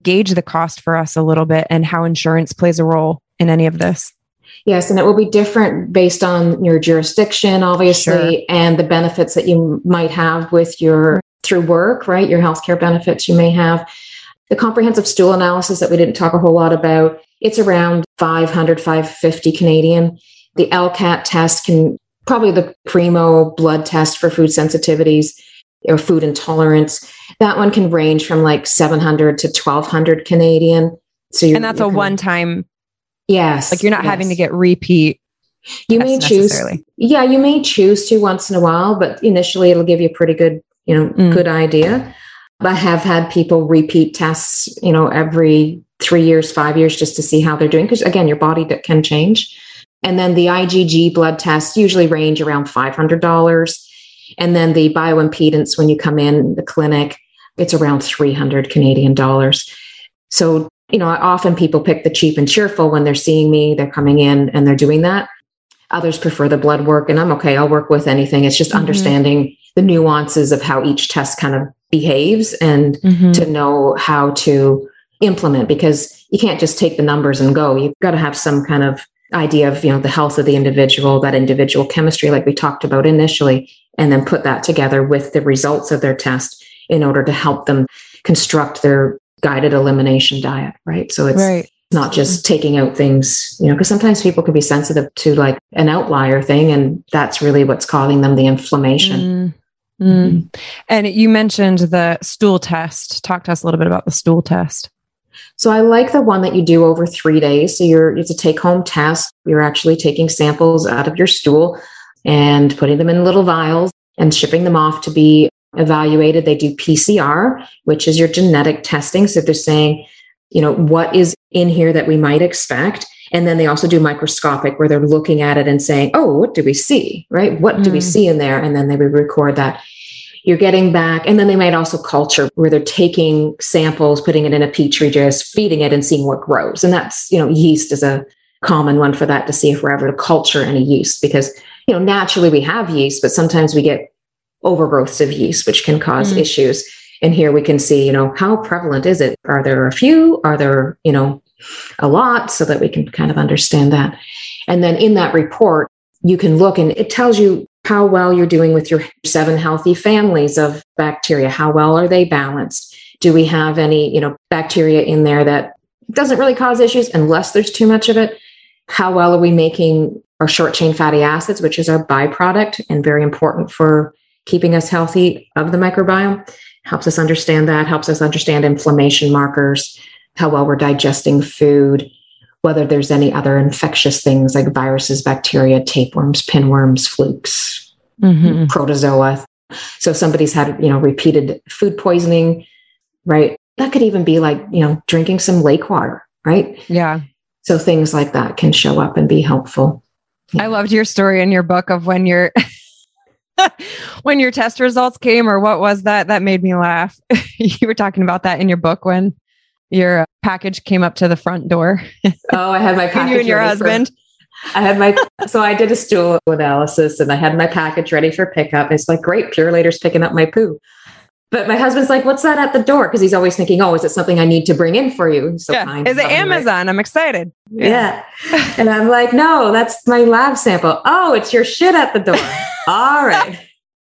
Speaker 3: gauge the cost for us a little bit and how insurance plays a role in any of this?
Speaker 1: Yes, and it will be different based on your jurisdiction, obviously, sure. and the benefits that you might have with your through work, right? Your healthcare benefits you may have. The comprehensive stool analysis that we didn't talk a whole lot about, it's around five hundred, five fifty Canadian. The L C A T test can probably the primo blood test for food sensitivities or food intolerance. That one can range from like seven hundred to twelve hundred Canadian. So you're,
Speaker 3: and that's a one-time.
Speaker 1: Yes.
Speaker 3: Like you're not
Speaker 1: yes.
Speaker 3: having to get repeat.
Speaker 1: You may choose. Yeah, you may choose to once in a while, but initially it'll give you a pretty good, you know, mm. good idea. I have had people repeat tests, you know, every three years, five years, just to see how they're doing. Because again, your body can change. And then the I G G blood tests usually range around five hundred dollars. And then the bioimpedance, when you come in the clinic, it's around three hundred Canadian dollars. So, you know, often people pick the cheap and cheerful when they're seeing me, they're coming in and they're doing that. Others prefer the blood work, and I'm okay. I'll work with anything. It's just mm-hmm. understanding the nuances of how each test kind of behaves and mm-hmm. to know how to implement, because you can't just take the numbers and go. You've got to have some kind of idea of, you know, the health of the individual, that individual chemistry, like we talked about initially, and then put that together with the results of their test in order to help them construct their guided elimination diet, right? So it's right. not just taking out things, you know, because sometimes people can be sensitive to like an outlier thing, and that's really what's causing them the inflammation.
Speaker 3: Mm. Mm. And you mentioned the stool test. Talk to us a little bit about the stool test.
Speaker 1: So I like the one that you do over three days. So you're, it's a take-home test. You're actually taking samples out of your stool and putting them in little vials and shipping them off to be evaluated. They do P C R, which is your genetic testing. So they're saying, you know, what is in here that we might expect. And then they also do microscopic, where they're looking at it and saying, oh, what do we see, right? What mm. do we see in there? And then they would record that. You're getting back. And then they might also culture, where they're taking samples, putting it in a petri dish, feeding it and seeing what grows. And that's, you know, yeast is a common one for that, to see if we're ever to culture any yeast, because, you know, naturally we have yeast, but sometimes we get overgrowths of yeast, which can cause mm. issues. And here we can see, you know, how prevalent is it? Are there a few? Are there, you know, a lot? So that we can kind of understand that. And then in that report, you can look and it tells you how well you're doing with your seven healthy families of bacteria. How well are they balanced? Do we have any, you know, bacteria in there that doesn't really cause issues unless there's too much of it? How well are we making our short chain fatty acids, which is our byproduct and very important for keeping us healthy of the microbiome? Helps us understand that, helps us understand inflammation markers, how well we're digesting food, whether there's any other infectious things like viruses, bacteria, tapeworms, pinworms, flukes, mm-hmm. protozoa. So if somebody's had, you know, repeated food poisoning, right? That could even be like, you know, drinking some lake water, right?
Speaker 3: Yeah.
Speaker 1: So things like that can show up and be helpful. Yeah.
Speaker 3: I loved your story in your book of when your when your test results came, or what was that? That made me laugh. You were talking about that in your book when your package came up to the front door.
Speaker 1: Oh, I had my package.
Speaker 3: You and your husband.
Speaker 1: For, I had my, so I did a stool analysis and I had my package ready for pickup. It's like, great, Purolator's picking up my poo. But my husband's like, what's that at the door? Because he's always thinking, oh, is it something I need to bring in for you? So
Speaker 3: yeah.
Speaker 1: kind.
Speaker 3: Is it Amazon? Right. I'm excited.
Speaker 1: Yeah. yeah. And I'm like, no, that's my lab sample. Oh, it's your shit at the door. All right.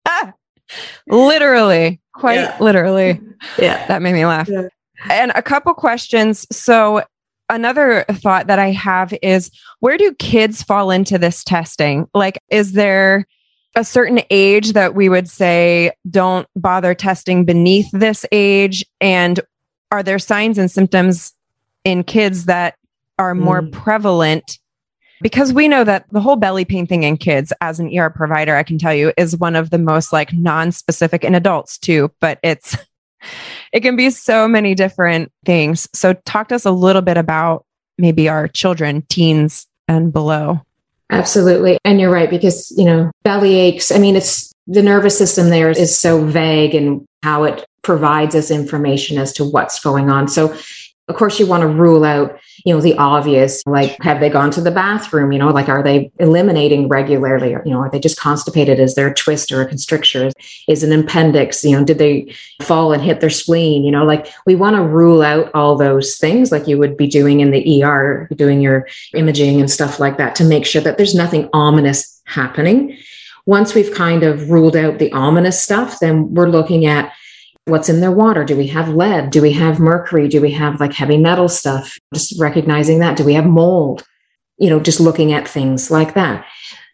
Speaker 3: Literally, quite yeah. literally.
Speaker 1: Yeah.
Speaker 3: That made me laugh.
Speaker 1: Yeah.
Speaker 3: And a couple questions. So another thought that I have is, where do kids fall into this testing? Like, is there a certain age that we would say, don't bother testing beneath this age? And are there signs and symptoms in kids that are more mm. prevalent? Because we know that the whole belly pain thing in kids, as an E R provider, I can tell you, is one of the most like non-specific in adults too, but it's, it can be so many different things. So talk to us a little bit about maybe our children, teens and below.
Speaker 1: Absolutely. And you're right, because, you know, belly aches, I mean, it's the nervous system there is so vague in how it provides us information as to what's going on. So Of course, you want to rule out, you know, the obvious, like, have they gone to the bathroom? You know, like, are they eliminating regularly? Or, you know, are they just constipated? Is there a twist or a constricture? Is, is an appendix? You know, did they fall and hit their spleen? You know, like, we want to rule out all those things like you would be doing in the E R, doing your imaging and stuff like that, to make sure that there's nothing ominous happening. Once we've kind of ruled out the ominous stuff, then we're looking at what's in their water. Do we have lead? Do we have mercury? Do we have like heavy metal stuff? Just recognizing that. Do we have mold? You know, just looking at things like that.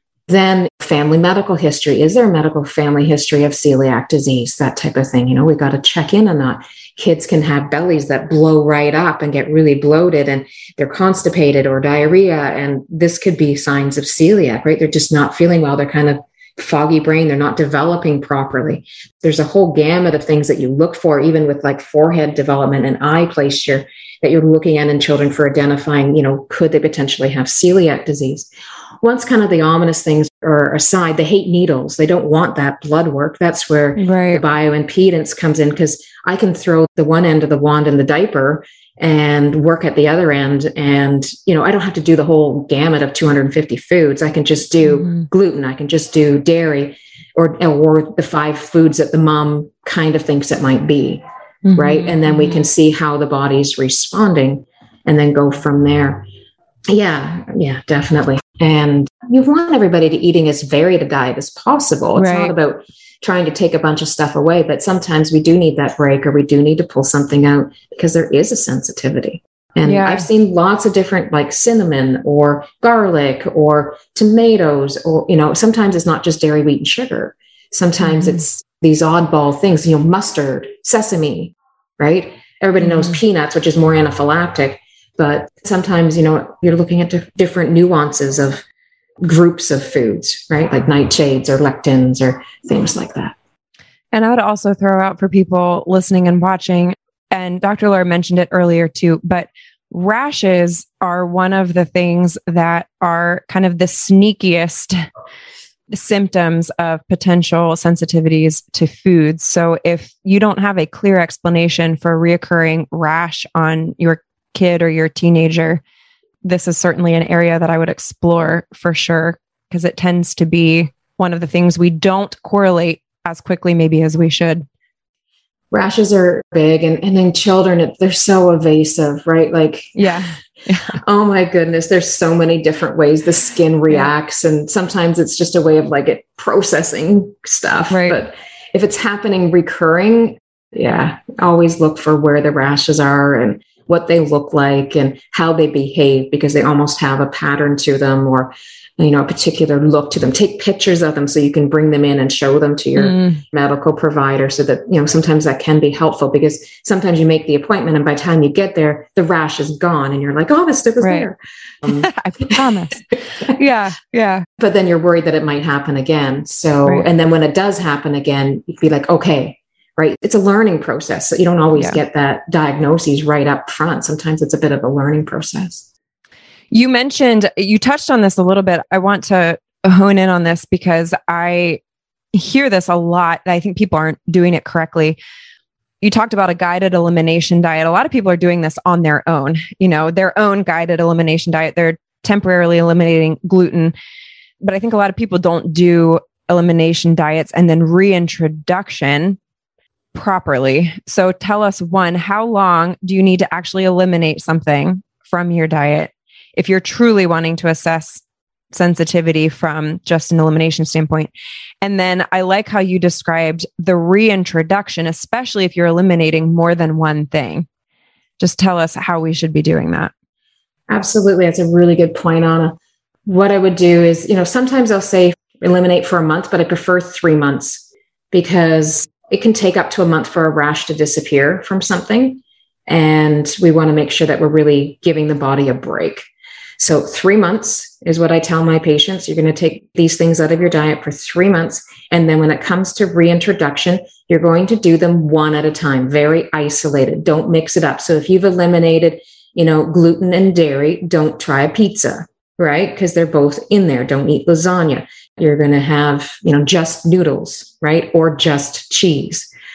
Speaker 1: Then family medical history. Is there a medical family history of celiac disease? That type of thing. You know, we've got to check in on that. Kids can have bellies that blow right up and get really bloated, and they're constipated or diarrhea. And this could be signs of celiac, right? They're just not feeling well. They're kind of foggy brain. They're not developing properly. There's a whole gamut of things that you look for, even with like forehead development and eye posture, that you're looking at in children for identifying, you know, could they potentially have celiac disease? Once kind of the ominous things are aside, they hate needles. They don't want that blood work. That's where right. the bioimpedance comes in, because I can throw the one end of the wand in the diaper and work at the other end. And, you know, I don't have to do the whole gamut of two hundred fifty foods. I can just do mm-hmm. gluten. I can just do dairy, or, or the five foods that the mom kind of thinks it might be. Mm-hmm. Right. And then we can see how the body's responding and then go from there. Yeah. Yeah, definitely. And you want everybody to eating as varied a diet as possible. It's right. not about trying to take a bunch of stuff away, but sometimes we do need that break, or we do need to pull something out, because there is a sensitivity. And yeah. I've seen lots of different, like cinnamon or garlic or tomatoes, or, you know, sometimes it's not just dairy, wheat, and sugar. Sometimes mm-hmm. it's these oddball things, you know, mustard, sesame, right? Everybody mm-hmm. knows peanuts, which is more anaphylactic, but sometimes, you know, you're looking at di- different nuances of groups of foods, right? Like nightshades or lectins or things like that.
Speaker 3: And I would also throw out for people listening and watching, and Doctor Laura mentioned it earlier too, but rashes are one of the things that are kind of the sneakiest symptoms of potential sensitivities to foods. So if you don't have a clear explanation for a reoccurring rash on your kid or your teenager, this is certainly an area that I would explore for sure, because it tends to be one of the things we don't correlate as quickly maybe as we should.
Speaker 1: Rashes are big, and, and in children, it, they're so evasive, right? Like,
Speaker 3: yeah. yeah.
Speaker 1: Oh my goodness, there's so many different ways the skin reacts. Yeah. And sometimes it's just a way of like it processing stuff.
Speaker 3: Right.
Speaker 1: But if it's happening recurring, yeah, always look for where the rashes are and what they look like and how they behave, because they almost have a pattern to them, or, you know, a particular look to them. Take pictures of them so you can bring them in and show them to your mm. medical provider, so that, you know, sometimes that can be helpful, because sometimes you make the appointment and by the time you get there, the rash is gone and you're like, oh, this stuff is
Speaker 3: right.
Speaker 1: there. Um,
Speaker 3: I promise. yeah. Yeah.
Speaker 1: But then you're worried that it might happen again. So, right. and then when it does happen again, you'd be like, okay, right. It's a learning process. So you don't always yeah. get that diagnosis right up front. Sometimes it's a bit of a learning process.
Speaker 3: You mentioned, you touched on this a little bit. I want to hone in on this because I hear this a lot. I think people aren't doing it correctly. You talked about a guided elimination diet. A lot of people are doing this on their own, you know, their own guided elimination diet. They're temporarily eliminating gluten. But I think a lot of people don't do elimination diets and then reintroduction properly. So tell us, one, how long do you need to actually eliminate something from your diet if you're truly wanting to assess sensitivity from just an elimination standpoint? And then I like how you described the reintroduction, especially if you're eliminating more than one thing. Just tell us how we should be doing that.
Speaker 1: Absolutely. That's a really good point, Anna. What I would do is, you know, sometimes I'll say eliminate for a month, but I prefer three months because it can take up to a month for a rash to disappear from something. And we want to make sure that we're really giving the body a break. So three months is what I tell my patients. You're going to take these things out of your diet for three months. And then when it comes to reintroduction, you're going to do them one at a time, very isolated. Don't mix it up. So if you've eliminated, you know, gluten and dairy, don't try a pizza, right? Because they're both in there. Don't eat lasagna. You're going to have, you know, just noodles, right? Or just cheese.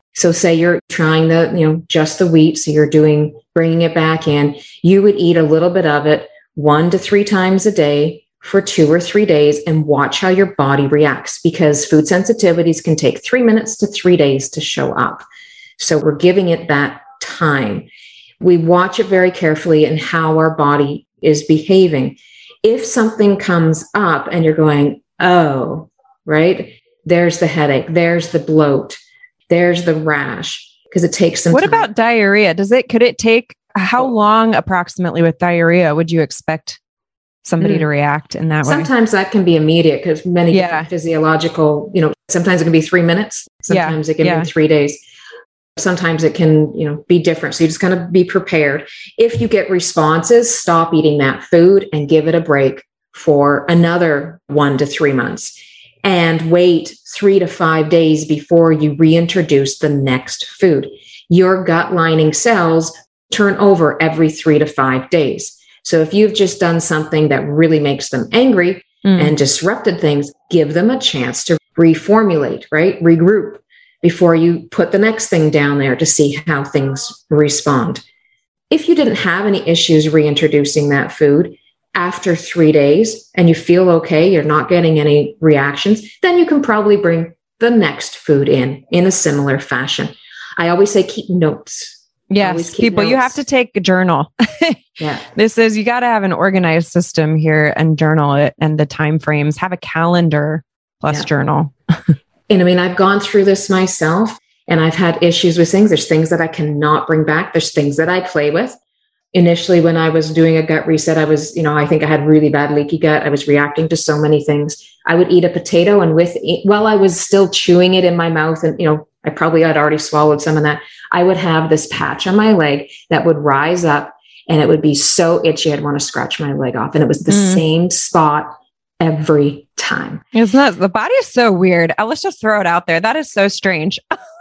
Speaker 1: So say you're trying the, you know, just the wheat. So you're doing, bringing it back in. You would eat a little bit of it one to three times a day for two or three days and watch how your body reacts, because food sensitivities can take three minutes to three days to show up. So we're giving it that time. We watch it very carefully and how our body is behaving. If something comes up and you're going, oh, right, there's the headache, there's the bloat, there's the rash, because it takes some
Speaker 3: What
Speaker 1: time.
Speaker 3: about diarrhea? Does it, could it take, how long approximately with diarrhea would you expect somebody mm. to react in that way?
Speaker 1: Sometimes that can be immediate, because many yeah. physiological, you know, sometimes it can be three minutes. Sometimes yeah. it can yeah. be three days. Sometimes it can, you know, be different. So you just kind of be prepared. If you get responses, stop eating that food and give it a break for another one to three months and wait three to five days before you reintroduce the next food. Your gut lining cells turn over every three to five days. So if you've just done something that really makes them angry mm. and disrupted things, give them a chance to reformulate, right? Regroup before you put the next thing down there to see how things respond. If you didn't have any issues reintroducing that food after three days and you feel okay, you're not getting any reactions, then you can probably bring the next food in in a similar fashion. I always say keep notes.
Speaker 3: Yes, people, notes. You have to take a journal.
Speaker 1: Yeah.
Speaker 3: This is, you got to have an organized system here and journal it, and the time frames, have a calendar plus yeah. journal.
Speaker 1: And I mean, I've gone through this myself and I've had issues with things. There's things that I cannot bring back. There's things that I play with. Initially, when I was doing a gut reset, I was, you know, I think I had really bad leaky gut. I was reacting to so many things. I would eat a potato, and with, while I was still chewing it in my mouth, and, you know, I probably had already swallowed some of that, I would have this patch on my leg that would rise up and it would be so itchy. I'd want to scratch my leg off. And it was the mm. same spot every time.
Speaker 3: It's not, the body is so weird. Uh, let's just throw it out there. That is so strange.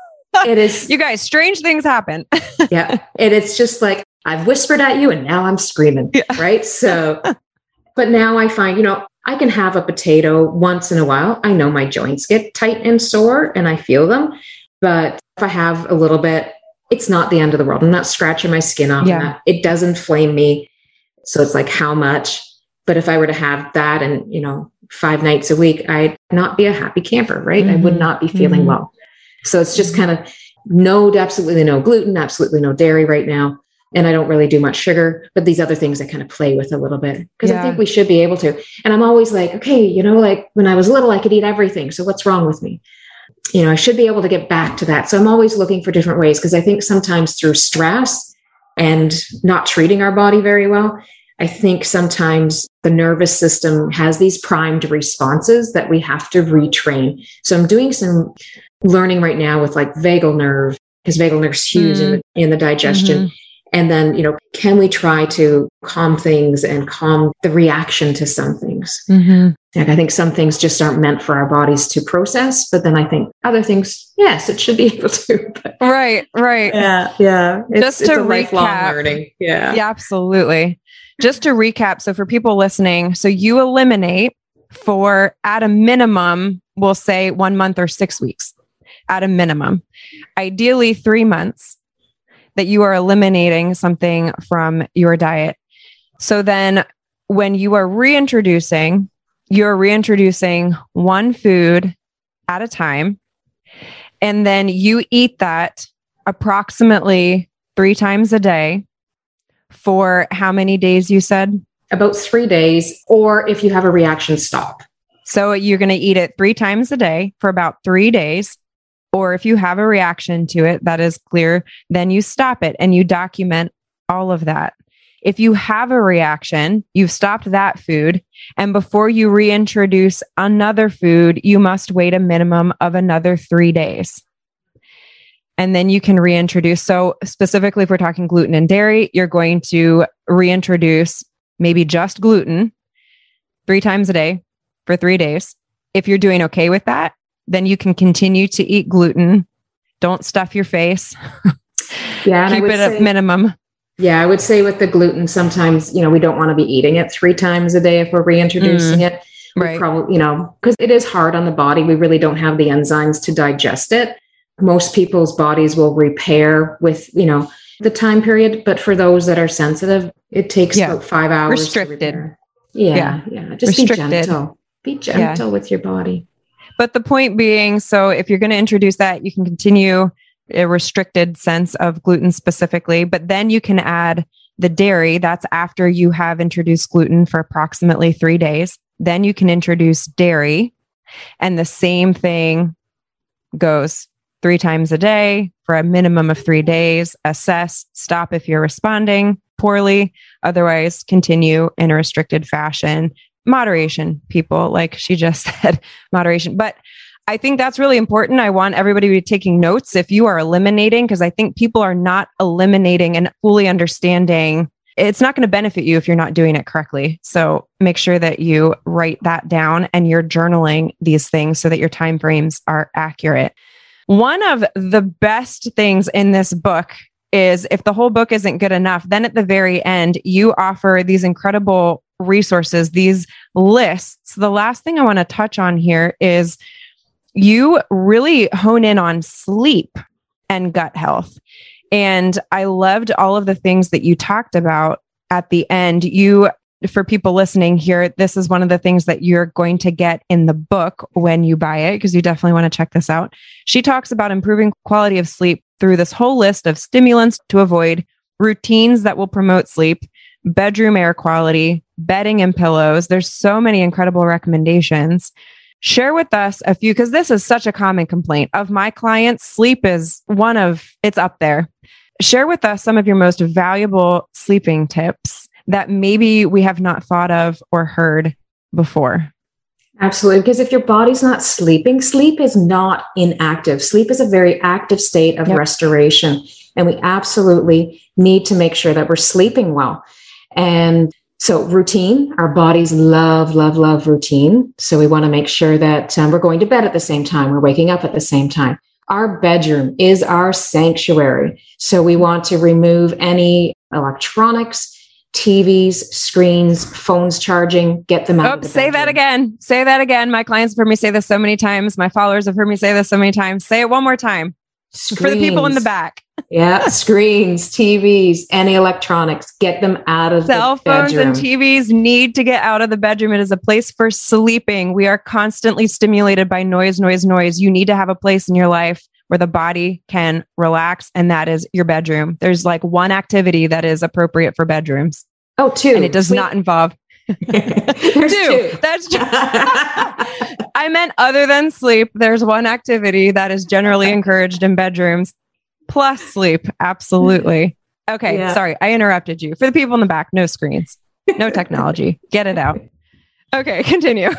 Speaker 1: It is.
Speaker 3: You guys, strange things happen.
Speaker 1: Yeah. And it's just like, I've whispered at you and now I'm screaming. Yeah. Right. So, but now I find, you know, I can have a potato once in a while. I know my joints get tight and sore and I feel them. But if I have a little bit, it's not the end of the world. I'm not scratching my skin off.
Speaker 3: Yeah.
Speaker 1: It does inflame me. So it's like, how much? But if I were to have that and, you know, five nights a week, I'd not be a happy camper, right? Mm-hmm. I would not be feeling mm-hmm. well. So it's just kind of no, absolutely no gluten, absolutely no dairy right now. And I don't really do much sugar, but these other things I kind of play with a little bit because yeah. I think we should be able to. And I'm always like, okay, you know, like when I was little, I could eat everything. So what's wrong with me? You know, I should be able to get back to that. So I'm always looking for different ways because I think sometimes through stress and not treating our body very well, I think sometimes the nervous system has these primed responses that we have to retrain. So I'm doing some learning right now with like vagal nerve, because vagal nerve is huge mm-hmm. in, the, in the digestion. Mm-hmm. And then, you know, can we try to calm things and calm the reaction to some things?
Speaker 3: Mm-hmm.
Speaker 1: Like I think some things just aren't meant for our bodies to process, but then I think other things, yes, it should be able to. But
Speaker 3: right, right.
Speaker 1: Yeah, yeah. It's,
Speaker 3: just
Speaker 1: it's
Speaker 3: to
Speaker 1: a lifelong
Speaker 3: recap,
Speaker 1: learning. Yeah.
Speaker 3: Yeah, absolutely. Just to recap, so for people listening, so you eliminate for at a minimum, we'll say one month or six weeks at a minimum, ideally three months that you are eliminating something from your diet. So then when you are reintroducing, you're reintroducing one food at a time, and then you eat that approximately three times a day for how many days you said?
Speaker 1: About three days, or if you have a reaction, stop.
Speaker 3: So you're going to eat it three times a day for about three days. Or if you have a reaction to it, that is clear, then you stop it and you document all of that. If you have a reaction, you've stopped that food. And before you reintroduce another food, you must wait a minimum of another three days. And then you can reintroduce. So specifically, if we're talking gluten and dairy, you're going to reintroduce maybe just gluten three times a day for three days. If you're doing okay with that, then you can continue to eat gluten. Don't stuff your face.
Speaker 1: Yeah.
Speaker 3: Keep it at minimum.
Speaker 1: Yeah. I would say with the gluten, sometimes, you know, we don't want to be eating it three times a day if we're reintroducing mm, it. We
Speaker 3: right.
Speaker 1: Probably, you know, because it is hard on the body. We really don't have the enzymes to digest it. Most people's bodies will repair with, you know, the time period, but for those that are sensitive, it takes
Speaker 3: Yeah.
Speaker 1: about five hours.
Speaker 3: Restricted.
Speaker 1: To repair. Yeah,
Speaker 3: Yeah.
Speaker 1: yeah. Just
Speaker 3: Restricted.
Speaker 1: be gentle. Be gentle with your body.
Speaker 3: But the point being, so if you're going to introduce that, you can continue a restricted sense of gluten specifically, but then you can add the dairy. That's after you have introduced gluten for approximately three days. Then you can introduce dairy, and the same thing goes three times a day for a minimum of three days. Assess, stop if you're responding poorly. Otherwise, continue in a restricted fashion. Moderation, people, like she just said, moderation. But I think that's really important. I want everybody to be taking notes if you are eliminating, because I think people are not eliminating and fully understanding. It's not going to benefit you if you're not doing it correctly. So make sure that you write that down and you're journaling these things so that your time frames are accurate. One of the best things in this book is, if the whole book isn't good enough, then at the very end, you offer these incredible resources, these lists. The last thing I want to touch on here is you really hone in on sleep and gut health. And I loved all of the things that you talked about at the end. You, for people listening here, this is one of the things that you're going to get in the book when you buy it, because you definitely want to check this out. She talks about improving quality of sleep through this whole list of stimulants to avoid, routines that will promote sleep, bedroom air quality, bedding and pillows. There's so many incredible recommendations. Share with us a few, because this is such a common complaint of my clients. Sleep is one of, it's up there. Share with us some of your most valuable sleeping tips that maybe we have not thought of or heard before.
Speaker 1: Absolutely. Because if your body's not sleeping, sleep is not inactive. Sleep is a very active state of
Speaker 3: Yep.
Speaker 1: restoration. And we absolutely need to make sure that we're sleeping well. And so routine, our bodies love, love, love routine. So we want to make sure that um, we're going to bed at the same time. We're waking up at the same time. Our bedroom is our sanctuary. So we want to remove any electronics, T Vs, screens, phones charging, get them out
Speaker 3: Oh,
Speaker 1: of the
Speaker 3: say
Speaker 1: bedroom.
Speaker 3: that again. Say that again. My clients have heard me say this so many times. My followers have heard me say this so many times. Say it one more time.
Speaker 1: Screens.
Speaker 3: For the people in the back.
Speaker 1: Yeah, screens, T Vs, any electronics, get them out of
Speaker 3: Cell
Speaker 1: the
Speaker 3: phones
Speaker 1: bedroom.
Speaker 3: and T Vs need to get out of the bedroom. It is a place for sleeping. We are constantly stimulated by noise, noise, noise. You need to have a place in your life where the body can relax, and that is your bedroom. There's like one activity that is appropriate for bedrooms.
Speaker 1: Oh, two.
Speaker 3: And it does
Speaker 1: Sleep.
Speaker 3: not involve
Speaker 1: There's
Speaker 3: two.
Speaker 1: two.
Speaker 3: That's just I meant other than sleep, there's one activity that is generally encouraged in bedrooms, plus sleep. Absolutely. Okay.
Speaker 1: Yeah.
Speaker 3: Sorry. I interrupted you. For the people in the back, no screens, no technology. Get it out. Okay. Continue.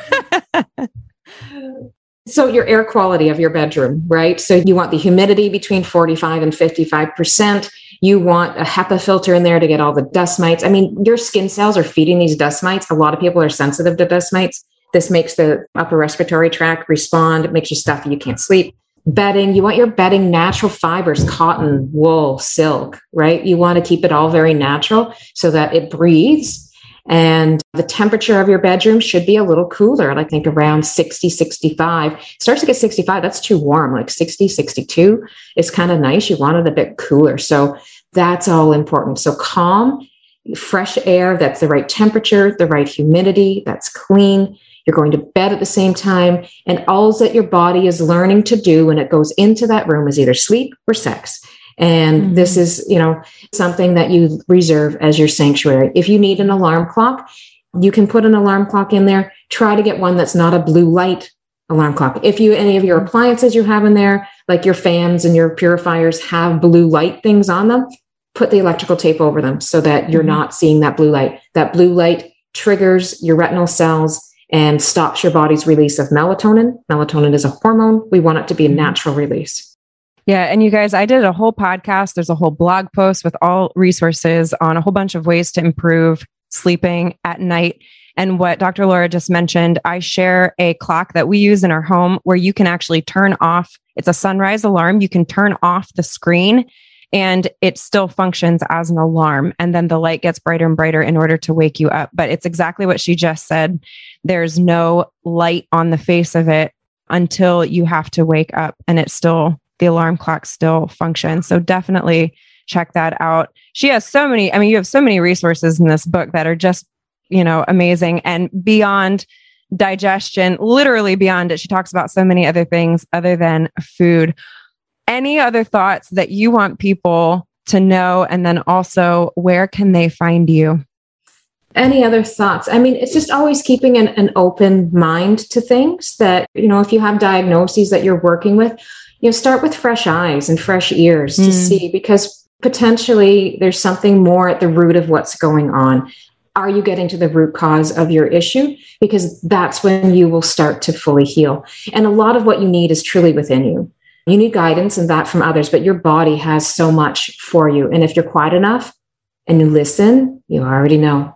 Speaker 1: So your air quality of your bedroom, right? So you want the humidity between forty-five and fifty-five percent. You want a HEPA filter in there to get all the dust mites. I mean, your skin cells are feeding these dust mites. A lot of people are sensitive to dust mites. This makes the upper respiratory tract respond. It makes you stuffy. You can't sleep. Bedding, you want your bedding natural fibers, cotton, wool, silk, right? You want to keep it all very natural so that it breathes. And the temperature of your bedroom should be a little cooler, I think around sixty, sixty-five. It starts to get sixty-five. That's too warm. Like sixty, sixty-two is kind of nice. You want it a bit cooler. So that's all important. So calm, fresh air, that's the right temperature, the right humidity, that's clean. You're going to bed at the same time. And all that your body is learning to do when it goes into that room is either sleep or sex. And mm-hmm. this is, you know, something that you reserve as your sanctuary. If you need an alarm clock, you can put an alarm clock in there. Try to get one that's not a blue light alarm clock. If you, any of your appliances you have in there, like your fans and your purifiers have blue light things on them, put the electrical tape over them so that you're mm-hmm. not seeing that blue light. That blue light triggers your retinal cells and stops your body's release of melatonin. Melatonin is a hormone. We want it to be a natural release.
Speaker 3: Yeah. And you guys, I did a whole podcast. There's a whole blog post with all resources on a whole bunch of ways to improve sleeping at night. And what Doctor Laura just mentioned, I share a clock that we use in our home where you can actually turn off. It's a sunrise alarm. You can turn off the screen and it still functions as an alarm. And then the light gets brighter and brighter in order to wake you up. But it's exactly what she just said. There's no light on the face of it until you have to wake up, and it still the alarm clock still functions. So definitely check that out. She has so many, I mean, you have so many resources in this book that are just, you know, amazing and beyond digestion, literally beyond it. She talks about so many other things other than food. Any other thoughts that you want people to know? And then also, where can they find you?
Speaker 1: Any other thoughts? I mean, it's just always keeping an, an open mind to things that, you know, if you have diagnoses that you're working with, you know, start with fresh eyes and fresh ears mm. to see, because potentially there's something more at the root of what's going on. Are you getting to the root cause of your issue? Because that's when you will start to fully heal. And a lot of what you need is truly within you. You need guidance and that from others, but your body has so much for you. And if you're quiet enough and you listen, you already know.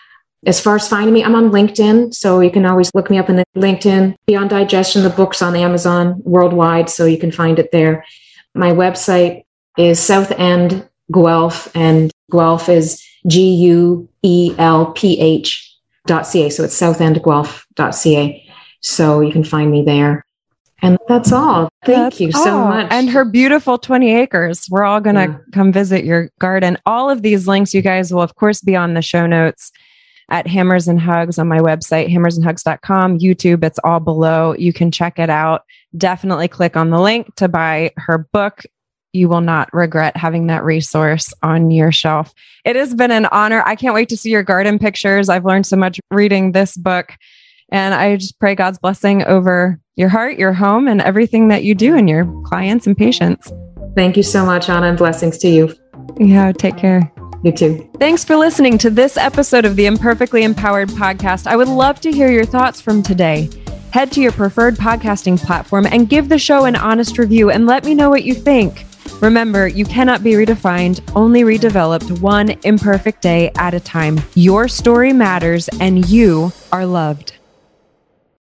Speaker 1: As far as finding me, I'm on LinkedIn, so you can always look me up in LinkedIn. Beyond Digestion, the book's on Amazon worldwide, so you can find it there. My website is South End Guelph, and Guelph is G U E L P H dot C A. So it's south end guelph dot C A. So you can find me there. And that's all. Thank that's you so all. much.
Speaker 3: And her beautiful twenty acres. We're all going to yeah. come visit your garden. All of these links, you guys, will, of course, be on the show notes at Hammers and Hugs on my website, hammers and hugs dot com, YouTube. It's all below. You can check it out. Definitely click on the link to buy her book. You will not regret having that resource on your shelf. It has been an honor. I can't wait to see your garden pictures. I've learned so much reading this book, and I just pray God's blessing over your heart, your home, and everything that you do and your clients and patients.
Speaker 1: Thank you so much, Anna, and blessings to you.
Speaker 3: Yeah, take care.
Speaker 1: You too.
Speaker 3: Thanks for listening to this episode of the Imperfectly Empowered podcast. I would love to hear your thoughts from today. Head to your preferred podcasting platform and give the show an honest review and let me know what you think. Remember, you cannot be redefined, only redeveloped one imperfect day at a time. Your story matters and you are loved.